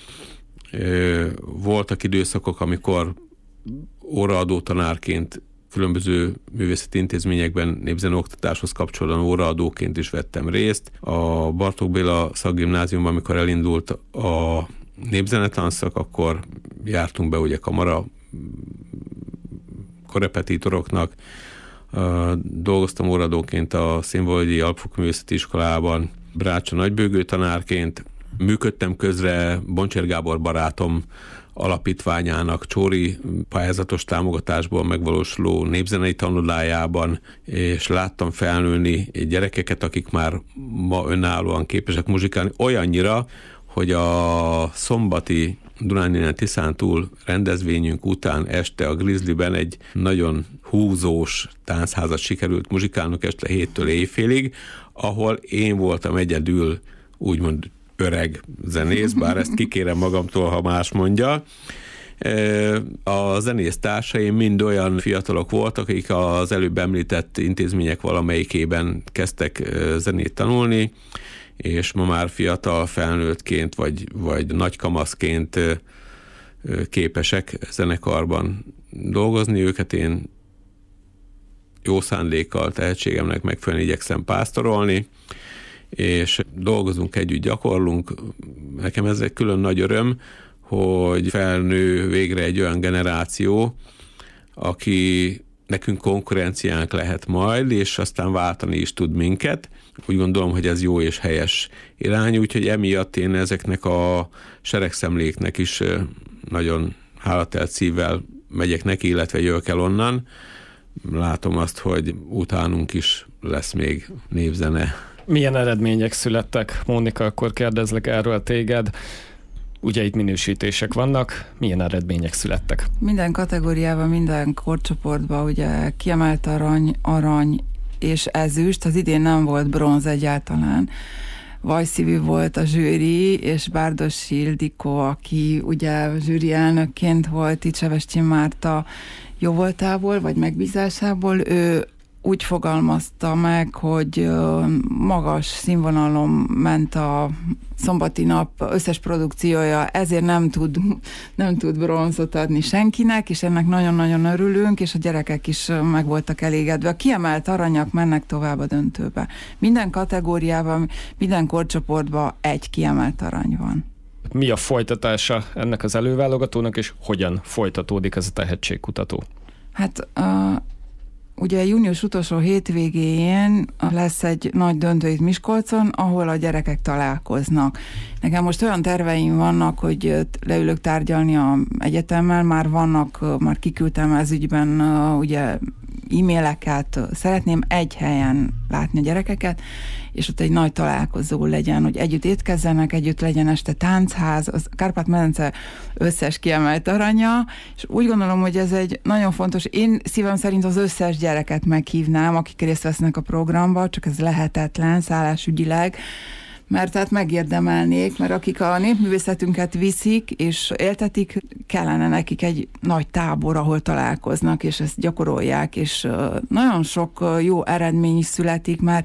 Voltak időszakok, amikor óraadó tanárként különböző művészeti intézményekben népzeneoktatáshoz kapcsolatban óraadóként is vettem részt. A Bartók Béla Szakgimnáziumban, amikor elindult a népzenetanszak, akkor jártunk be ugye kamara korepetitoroknak, Uh, dolgoztam óradóként a Színvölgyi Alpfok Művészeti Iskolában, Brácsa nagybőgő tanárként, működtem közre Boncsér Gábor barátom alapítványának Csóri pályázatos támogatásból megvalósuló népzenei tanodájában, és láttam felnőni gyerekeket, akik már ma önállóan képesek muzsikálni, olyannyira, hogy a szombati Dunáninnen Tiszántúl rendezvényünk után este a Grizzlyben egy nagyon húzós táncházat sikerült muzsikálnunk este héttől éjfélig, ahol én voltam egyedül úgymond öreg zenész, bár ezt kikérem magamtól, ha más mondja. A zenész társaim mind olyan fiatalok voltak, akik az előbb említett intézmények valamelyikében kezdtek zenét tanulni, és ma már fiatal felnőttként, vagy, vagy nagykamaszként képesek zenekarban dolgozni. Őket én jó szándékkal, tehetségemnek megfelelően igyekszem pásztorolni, és dolgozunk együtt, gyakorlunk. Nekem ez egy külön nagy öröm, hogy felnő végre egy olyan generáció, aki nekünk konkurenciánk lehet majd, és aztán váltani is tud minket. Úgy gondolom, hogy ez jó és helyes irány, úgyhogy emiatt én ezeknek a seregszemléknek is nagyon hálatelt szívvel megyek neki, illetve jövök el onnan. Látom azt, hogy utánunk is lesz még népzene. Milyen eredmények születtek? Mónika, akkor kérdezlek erről téged. Ugye itt minősítések vannak, milyen eredmények születtek? Minden kategóriában, minden korcsoportban ugye kiemelt arany, arany és ezüst, az idén nem volt bronz egyáltalán. Vajszívű volt a zsűri, és Bárdos Ildikó, aki ugye zsűri elnökként volt itt Sevestyen Márta jóvoltából, vagy megbízásából, ő úgy fogalmazta meg, hogy magas színvonalon ment a szombati nap összes produkciója, ezért nem tud, nem tud bronzot adni senkinek, és ennek nagyon-nagyon örülünk, és a gyerekek is meg voltak elégedve. A kiemelt aranyak mennek tovább a döntőbe. Minden kategóriában, minden korcsoportban egy kiemelt arany van. Mi a folytatása ennek az előválogatónak, és hogyan folytatódik ez a tehetségkutató? Hát a ugye június utolsó hétvégén lesz egy nagy döntő itt Miskolcon, ahol a gyerekek találkoznak. Nekem most olyan terveim vannak, hogy leülök tárgyalni a egyetemmel, már vannak, már kiküldtem ez ügyben ugye e-maileket, szeretném egy helyen látni a gyerekeket, és ott egy nagy találkozó legyen, hogy együtt étkezzenek, együtt legyen este táncház, az Kárpát-medence összes kiemelt aranya, és úgy gondolom, hogy ez egy nagyon fontos, én szívem szerint az összes gyereket meghívnám, akik részt vesznek a programba, csak ez lehetetlen szállásügyileg, mert tehát megérdemelnék, mert akik a népművészetünket viszik és éltetik, kellene nekik egy nagy tábor, ahol találkoznak, és ezt gyakorolják, és nagyon sok jó eredmény is születik, mert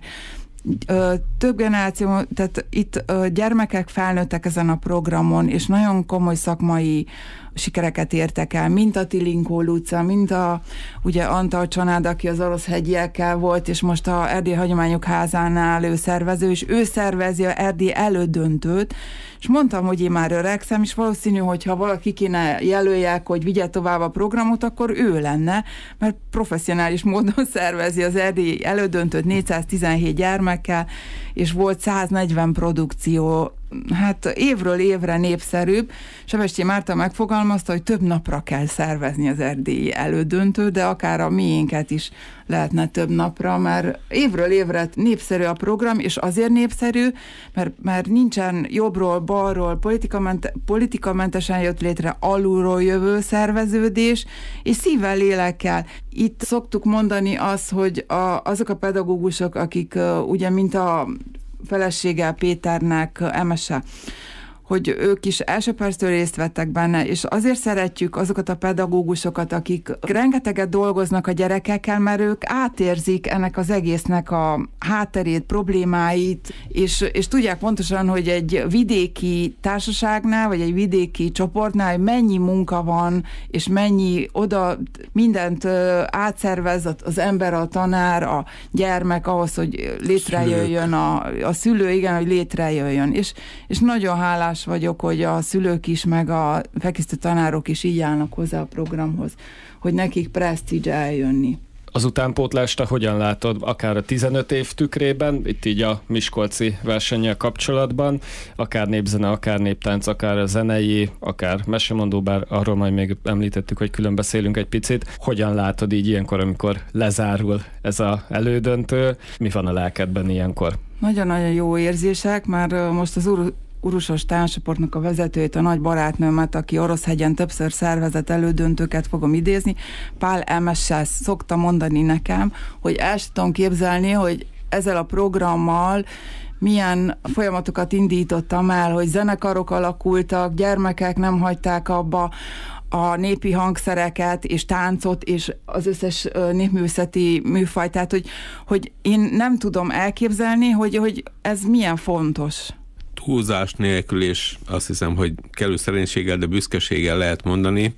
több generáció, tehát itt gyermekek felnőttek ezen a programon, és nagyon komoly szakmai sikereket értek el, mint a Tilinkó Luca, mint a ugye Antal Csanád, aki az Oroszhegyiekkel volt, és most a Erdély Hagyományok Házánál ő szervező, és ő szervezi a Erdély elődöntőt, és mondtam, hogy én már öregszem, és valószínű, hogy ha valaki kéne jelöljek, hogy vigye tovább a programot, akkor ő lenne, mert professzionális módon szervezi az Erdély elődöntőt négyszáztizenhét gyermekkel, és volt száznegyven produkció, hát évről évre népszerűbb. Sebestyén Márta megfogalmazta, hogy több napra kell szervezni az erdélyi elődöntő, de akár a miénket is lehetne több napra, mert évről évre népszerű a program, és azért népszerű, mert, mert nincsen jobbról, balról, politikament, politikamentesen jött létre alulról jövő szerveződés, és szívvel, lélekkel. Itt szoktuk mondani azt, hogy a, azok a pedagógusok, akik uh, ugye, mint a felesége Péternek, Emese, hogy ők is első perctől részt vettek benne, és azért szeretjük azokat a pedagógusokat, akik rengeteget dolgoznak a gyerekekkel, mert ők átérzik ennek az egésznek a hátterét, problémáit, és, és tudják pontosan, hogy egy vidéki társaságnál, vagy egy vidéki csoportnál mennyi munka van, és mennyi oda mindent átszervez az ember, a tanár, a gyermek ahhoz, hogy létrejöjjön a, a szülő, igen, hogy létrejöjjön. És, és nagyon hálás vagyok, hogy a szülők is, meg a fekisztő tanárok is így állnak hozzá a programhoz, hogy nekik presztízs eljönni. Az utánpótlást hogyan látod, akár a tizenöt év tükrében, itt így a miskolci versennyel kapcsolatban, akár népzene, akár néptánc, akár a zenei, akár mesemondó, bár arról majd még említettük, hogy külön beszélünk egy picit. Hogyan látod így ilyenkor, amikor lezárul ez az elődöntő? Mi van a lelkedben ilyenkor? Nagyon-nagyon jó érzések, már most az úr Urusos tánccsoportnak a vezetőjét, a nagy barátnőmet, aki Oroszhegyen többször szervezett elődöntőket fogom idézni, Pál Emessel szokta mondani nekem, hogy el sem tudom képzelni, hogy ezzel a programmal milyen folyamatokat indítottam el, hogy zenekarok alakultak, gyermekek nem hagyták abba a népi hangszereket, és táncot, és az összes népművészeti műfajt, tehát hogy, hogy én nem tudom elképzelni, hogy, hogy ez milyen fontos. Túlzás nélkül, és azt hiszem, hogy kellő szerénységgel, de büszkeséggel lehet mondani,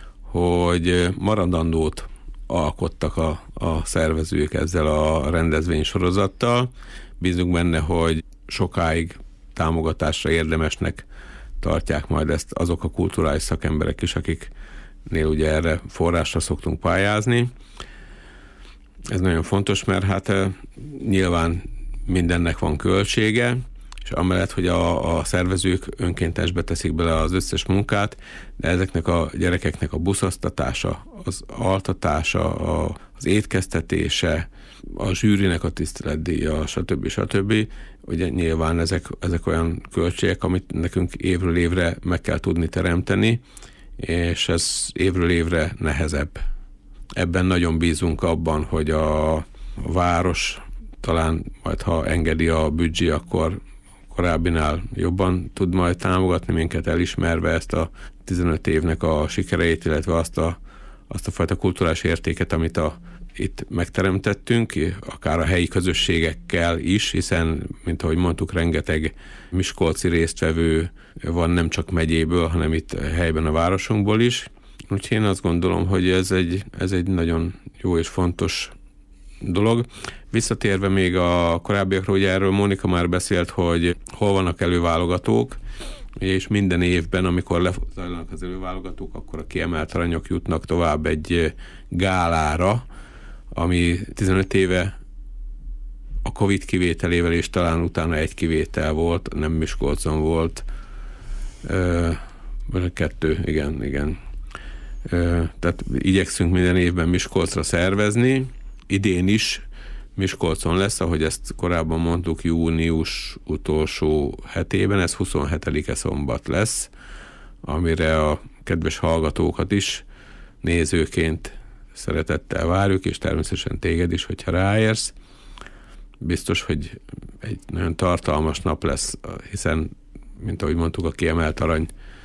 hogy maradandót alkottak a, a szervezők ezzel a rendezvénysorozattal. Bízunk benne, hogy sokáig támogatásra érdemesnek tartják majd ezt azok a kulturális szakemberek is, akiknél ugye erre forrásra szoktunk pályázni. Ez nagyon fontos, mert hát nyilván mindennek van költsége, és amellett, hogy a, a szervezők önkéntesbe teszik bele az összes munkát, de ezeknek a gyerekeknek a buszoztatása, az altatása, a, az étkeztetése, a zsűrinek a tiszteletdíja, stb. stb. Ugye nyilván ezek, ezek olyan költségek, amit nekünk évről évre meg kell tudni teremteni, és ez évről évre nehezebb. Ebben nagyon bízunk abban, hogy a, a város talán majd, ha engedi a büdzsé, akkor korábbinál jobban tud majd támogatni minket, elismerve ezt a tizenöt évnek a sikereit, illetve azt a, azt a fajta kulturális értéket, amit a, itt megteremtettünk, akár a helyi közösségekkel is, hiszen, mint ahogy mondtuk, rengeteg miskolci résztvevő van nem csak megyéből, hanem itt helyben a városunkból is. Úgyhogy én azt gondolom, hogy ez egy, ez egy nagyon jó és fontos dolog. Visszatérve még a korábbiakról, ugye erről Mónika már beszélt, hogy hol vannak előválogatók, és minden évben, amikor lezajlanak az előválogatók, akkor a kiemelt aranyok jutnak tovább egy gálára, ami tizenöt éve a Covid kivételével, és talán utána egy kivétel volt, nem Miskolcon volt, ö, vagy kettő, igen, igen. Ö, tehát igyekszünk minden évben Miskolcra szervezni, idén is Miskolcon lesz, ahogy ezt korábban mondtuk, június utolsó hetében, ez huszonhetedike szombat lesz, amire a kedves hallgatókat is nézőként szeretettel várjuk, és természetesen téged is, hogyha ráérsz. Biztos, hogy egy nagyon tartalmas nap lesz, hiszen, mint ahogy mondtuk, a kiemelt arany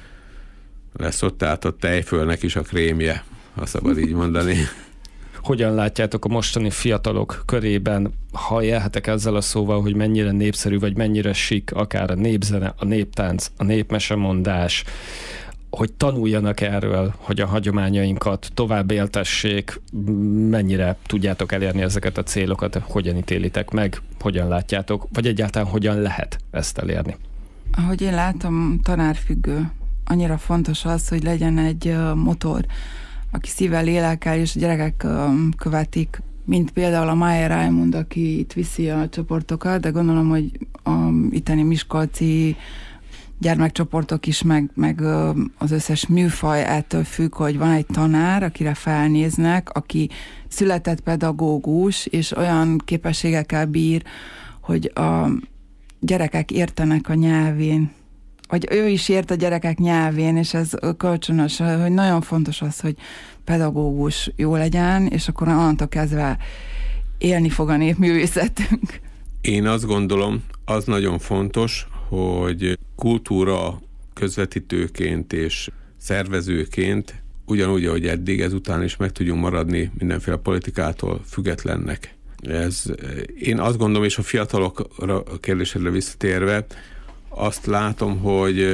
lesz ott, tehát a tejfölnek is a krémje, ha szabad így mondani. Hogyan látjátok a mostani fiatalok körében, ha élhetek ezzel a szóval, hogy mennyire népszerű, vagy mennyire sik, akár a népzene, a néptánc, a népmesemondás, hogy tanuljanak erről, hogy a hagyományainkat tovább éltessék, mennyire tudjátok elérni ezeket a célokat, hogyan ítélitek meg, hogyan látjátok, vagy egyáltalán hogyan lehet ezt elérni? Ahogy én látom, tanárfüggő. Annyira fontos az, hogy legyen egy motor, aki szívvel lélekkel, és a gyerekek követik, mint például a Májer Raimund, aki itt viszi a csoportokat, de gondolom, hogy a itteni miskolci gyermekcsoportok is, meg, meg az összes műfaj ettől függ, hogy van egy tanár, akire felnéznek, aki született pedagógus, és olyan képességekkel bír, hogy a gyerekek értenek a nyelvén, vagy ő is ért a gyerekek nyelvén, és ez kölcsönös, hogy nagyon fontos az, hogy pedagógus jó legyen, és akkor onnantól kezdve élni fog a népművészetünk. Én azt gondolom, az nagyon fontos, hogy kultúra közvetítőként és szervezőként ugyanúgy, ahogy eddig, ezután is meg tudjunk maradni mindenféle politikától függetlennek. Ez, én azt gondolom, és a fiatalokra a kérdésedre visszatérve, azt látom, hogy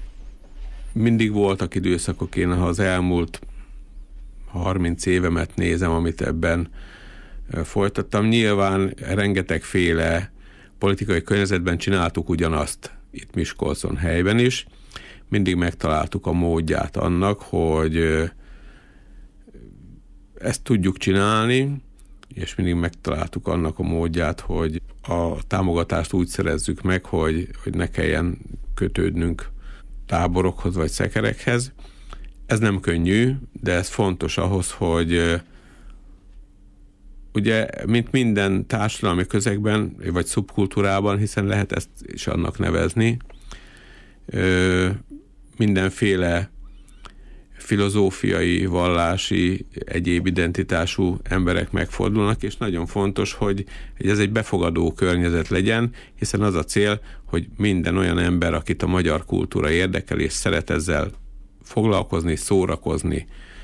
mindig voltak időszakok, én ha az elmúlt harminc évemet nézem, amit ebben folytattam, nyilván rengetegféle politikai környezetben csináltuk ugyanazt, itt Miskolcon helyben is. Mindig megtaláltuk a módját annak, hogy ezt tudjuk csinálni, és mindig megtaláltuk annak a módját, hogy a támogatást úgy szerezzük meg, hogy, hogy ne kelljen kötődnünk táborokhoz vagy szekerekhez. Ez nem könnyű, de ez fontos ahhoz, hogy ugye, mint minden társadalmi közegben, vagy szubkultúrában, hiszen lehet ezt is annak nevezni, mindenféle filozófiai, vallási, egyéb identitású emberek megfordulnak, és nagyon fontos, hogy ez egy befogadó környezet legyen, hiszen az a cél, hogy minden olyan ember, akit a magyar kultúra érdekel, és szeret ezzel foglalkozni, szórakozni,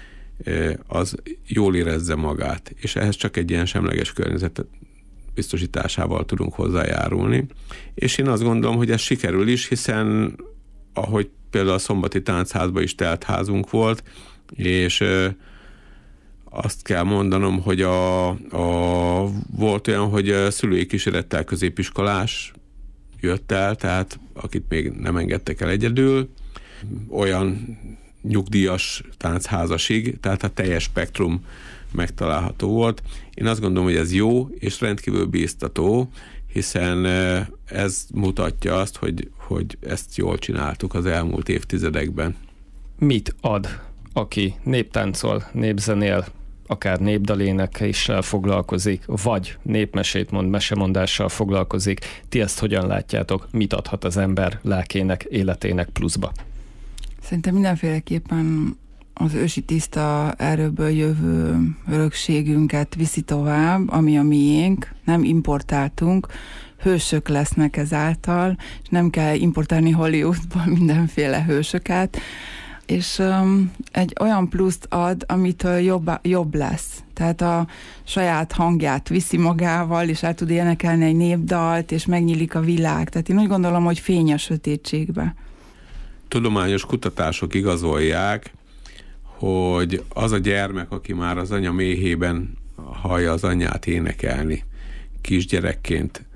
az jól érezze magát, és ehhez csak egy ilyen semleges környezet biztosításával tudunk hozzájárulni. És én azt gondolom, hogy ez sikerül is, hiszen ahogy például a szombati táncházban is telt házunk volt, és azt kell mondanom, hogy a, a, volt olyan, hogy a szülői kísérettel középiskolás jött el, tehát akit még nem engedtek el egyedül, olyan nyugdíjas táncházasig, tehát a teljes spektrum megtalálható volt. Én azt gondolom, hogy ez jó és rendkívül bíztató, hiszen ez mutatja azt, hogy, hogy ezt jól csináltuk az elmúlt évtizedekben. Mit ad, aki néptáncol, népzenél, akár népdalénekkel foglalkozik, vagy népmesét mond, mesemondással foglalkozik? Ti ezt hogyan látjátok? Mit adhat az ember lelkének, életének pluszba? Szerintem mindenféleképpen az ősi tiszta erőből jövő örökségünket viszi tovább, ami a miénk, nem importáltunk, hősök lesznek ezáltal, és nem kell importálni Hollywoodból mindenféle hősöket, és um, egy olyan pluszt ad, amitől jobb, jobb lesz. Tehát a saját hangját viszi magával, és el tud énekelni egy népdalt, és megnyílik a világ. Tehát én úgy gondolom, hogy fény a sötétségbe. Tudományos kutatások igazolják, hogy az a gyermek, aki már az anya méhében hallja az anyját énekelni, kisgyerekként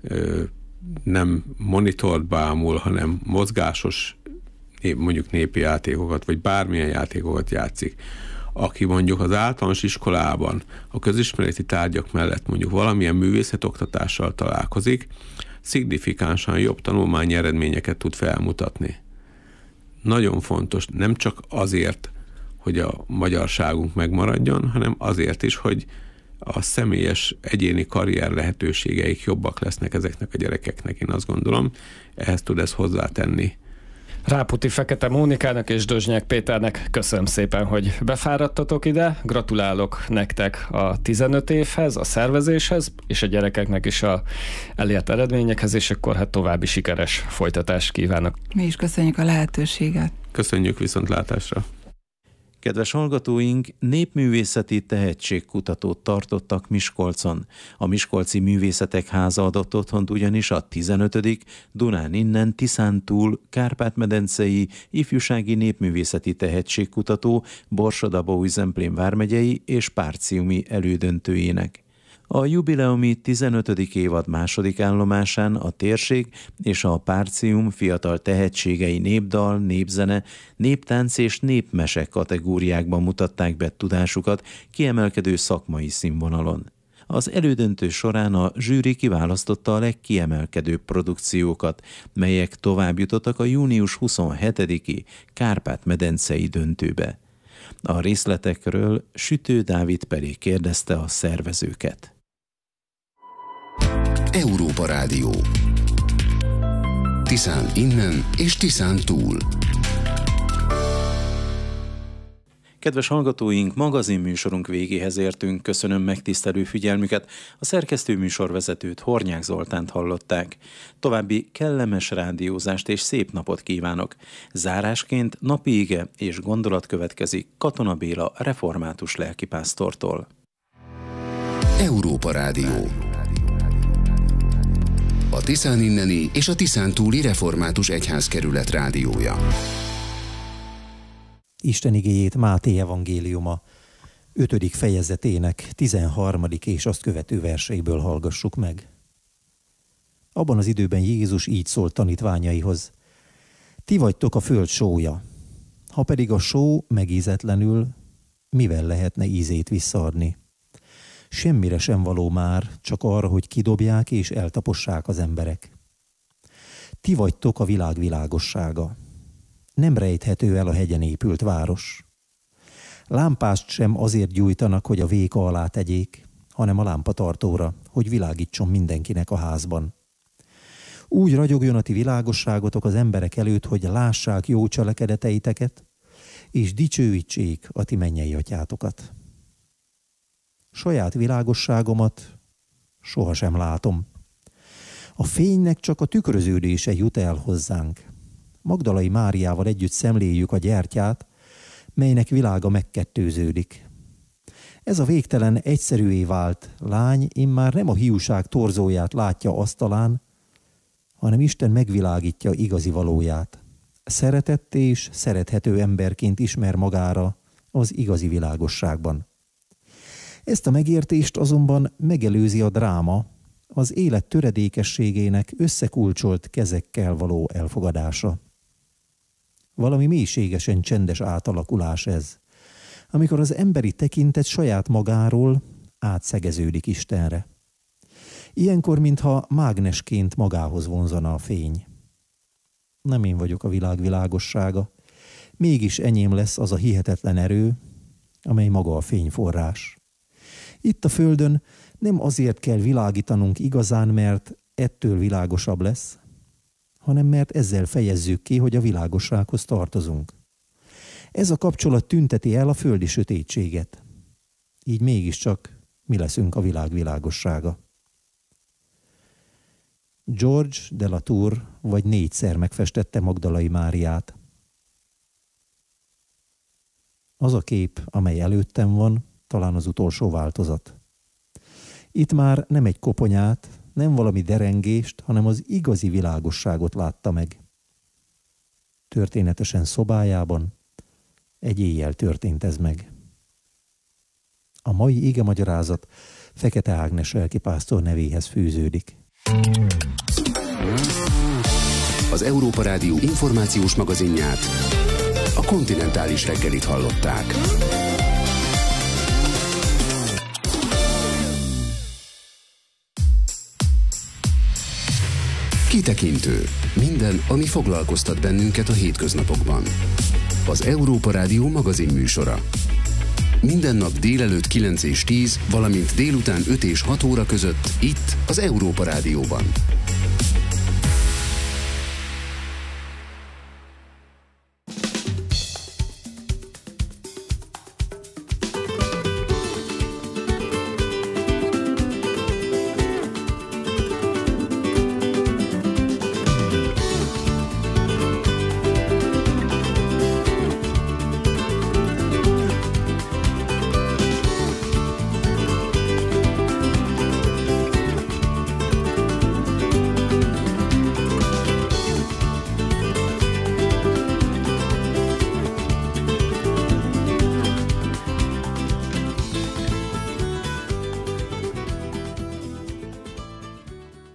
nem monitort bámul, hanem mozgásos, mondjuk népi játékokat, vagy bármilyen játékokat játszik, aki mondjuk az általános iskolában a közismereti tárgyak mellett mondjuk valamilyen művészetoktatással találkozik, szignifikánsan jobb tanulmányi eredményeket tud felmutatni. Nagyon fontos, nem csak azért, hogy a magyarságunk megmaradjon, hanem azért is, hogy a személyes egyéni karrier lehetőségeik jobbak lesznek ezeknek a gyerekeknek, én azt gondolom. Ehhez tud ez hozzátenni. Ráputi Fekete Mónikának és Dozsnyák Péternek köszönöm szépen, hogy befáradtatok ide. Gratulálok nektek a tizenöt évhez, a szervezéshez, és a gyerekeknek is a elért eredményekhez, és akkor hát további sikeres folytatást kívánok. Mi is köszönjük a lehetőséget. Köszönjük, viszontlátásra! Kedves hallgatóink, népművészeti tehetségkutatót tartottak Miskolcon. A Miskolci Művészetek Háza adott otthont ugyanis a tizenötödik Dunán innen Tiszántúl Kárpát-medencei ifjúsági népművészeti tehetségkutató Borsod-Abaúj Zemplén vármegyei és párciumi elődöntőjének. A jubileumi tizenötödik évad második állomásán a térség és a párcium fiatal tehetségei népdal, népzene, néptánc és népmese kategóriákban mutatták be tudásukat kiemelkedő szakmai színvonalon. Az elődöntő során a zsűri kiválasztotta a legkiemelkedőbb produkciókat, melyek tovább jutottak a június huszonhetediki Kárpát-medencei döntőbe. A részletekről Sütő Dávid pedig kérdezte a szervezőket. Európa Rádió. Tiszán innen és Tiszán túl. Kedves hallgatóink, magazinműsorunk végéhez értünk. Köszönöm megtisztelő figyelmüket. A szerkesztő műsorvezetőt, Hornyák Zoltánt hallották. További kellemes rádiózást és szép napot kívánok. Zárásként napi ige és gondolat következik Katona Béla református lelkipásztortól. Európa Rádió. A Tiszán inneni és a Tiszán túli református egyházkerület rádiója. Isten igéjét Máté evangéliuma ötödik fejezetének tizenharmadik és azt követő verseiből hallgassuk meg. Abban az időben Jézus így szólt tanítványaihoz: ti vagytok a föld sója, ha pedig a só megízetlenül, mivel lehetne ízét visszaadni? Semmire sem való már, csak arra, hogy kidobják és eltapossák az emberek. Ti vagytok a világ világossága. Nem rejthető el a hegyen épült város. Lámpást sem azért gyújtanak, hogy a véka alá tegyék, hanem a lámpatartóra, hogy világítson mindenkinek a házban. Úgy ragyogjon a ti világosságotok az emberek előtt, hogy lássák jó cselekedeteiteket, és dicsőítsék a ti mennyei atyátokat. Saját világosságomat sohasem látom. A fénynek csak a tükröződése jut el hozzánk. Magdalai Máriával együtt szemléljük a gyertyát, melynek világa megkettőződik. Ez a végtelen egyszerűvé vált lány immár nem a hiúság torzóját látja asztalán, hanem Isten megvilágítja igazi valóját. Szeretett és szerethető emberként ismer magára az igazi világosságban. Ezt a megértést azonban megelőzi a dráma, az élet töredékességének összekulcsolt kezekkel való elfogadása. Valami mélységesen csendes átalakulás ez, amikor az emberi tekintet saját magáról átszegeződik Istenre. Ilyenkor, mintha mágnesként magához vonzana a fény. Nem én vagyok a világ világossága, mégis enyém lesz az a hihetetlen erő, amely maga a fényforrás. Itt a földön nem azért kell világítanunk igazán, mert ettől világosabb lesz, hanem mert ezzel fejezzük ki, hogy a világossághoz tartozunk. Ez a kapcsolat tünteti el a földi sötétséget. Így mégiscsak mi leszünk a világ világossága. George de la Tour vagy négyszer megfestette Magdalai Máriát. Az a kép, amely előttem van, talán az utolsó változat. Itt már nem egy koponyát, nem valami derengést, hanem az igazi világosságot látta meg. Történetesen szobájában egy éjjel történt ez meg. A mai igemagyarázat Fekete Ágnes lelkipásztor nevéhez fűződik. Az Európa Rádió információs magazinját, a Kontinentális reggelit hallották. Kitekintő. Minden, ami foglalkoztat bennünket a hétköznapokban. Az Európa Rádió magazin műsora. Minden nap délelőtt kilenc és tíz, valamint délután öt és hat óra között itt az Európa Rádióban.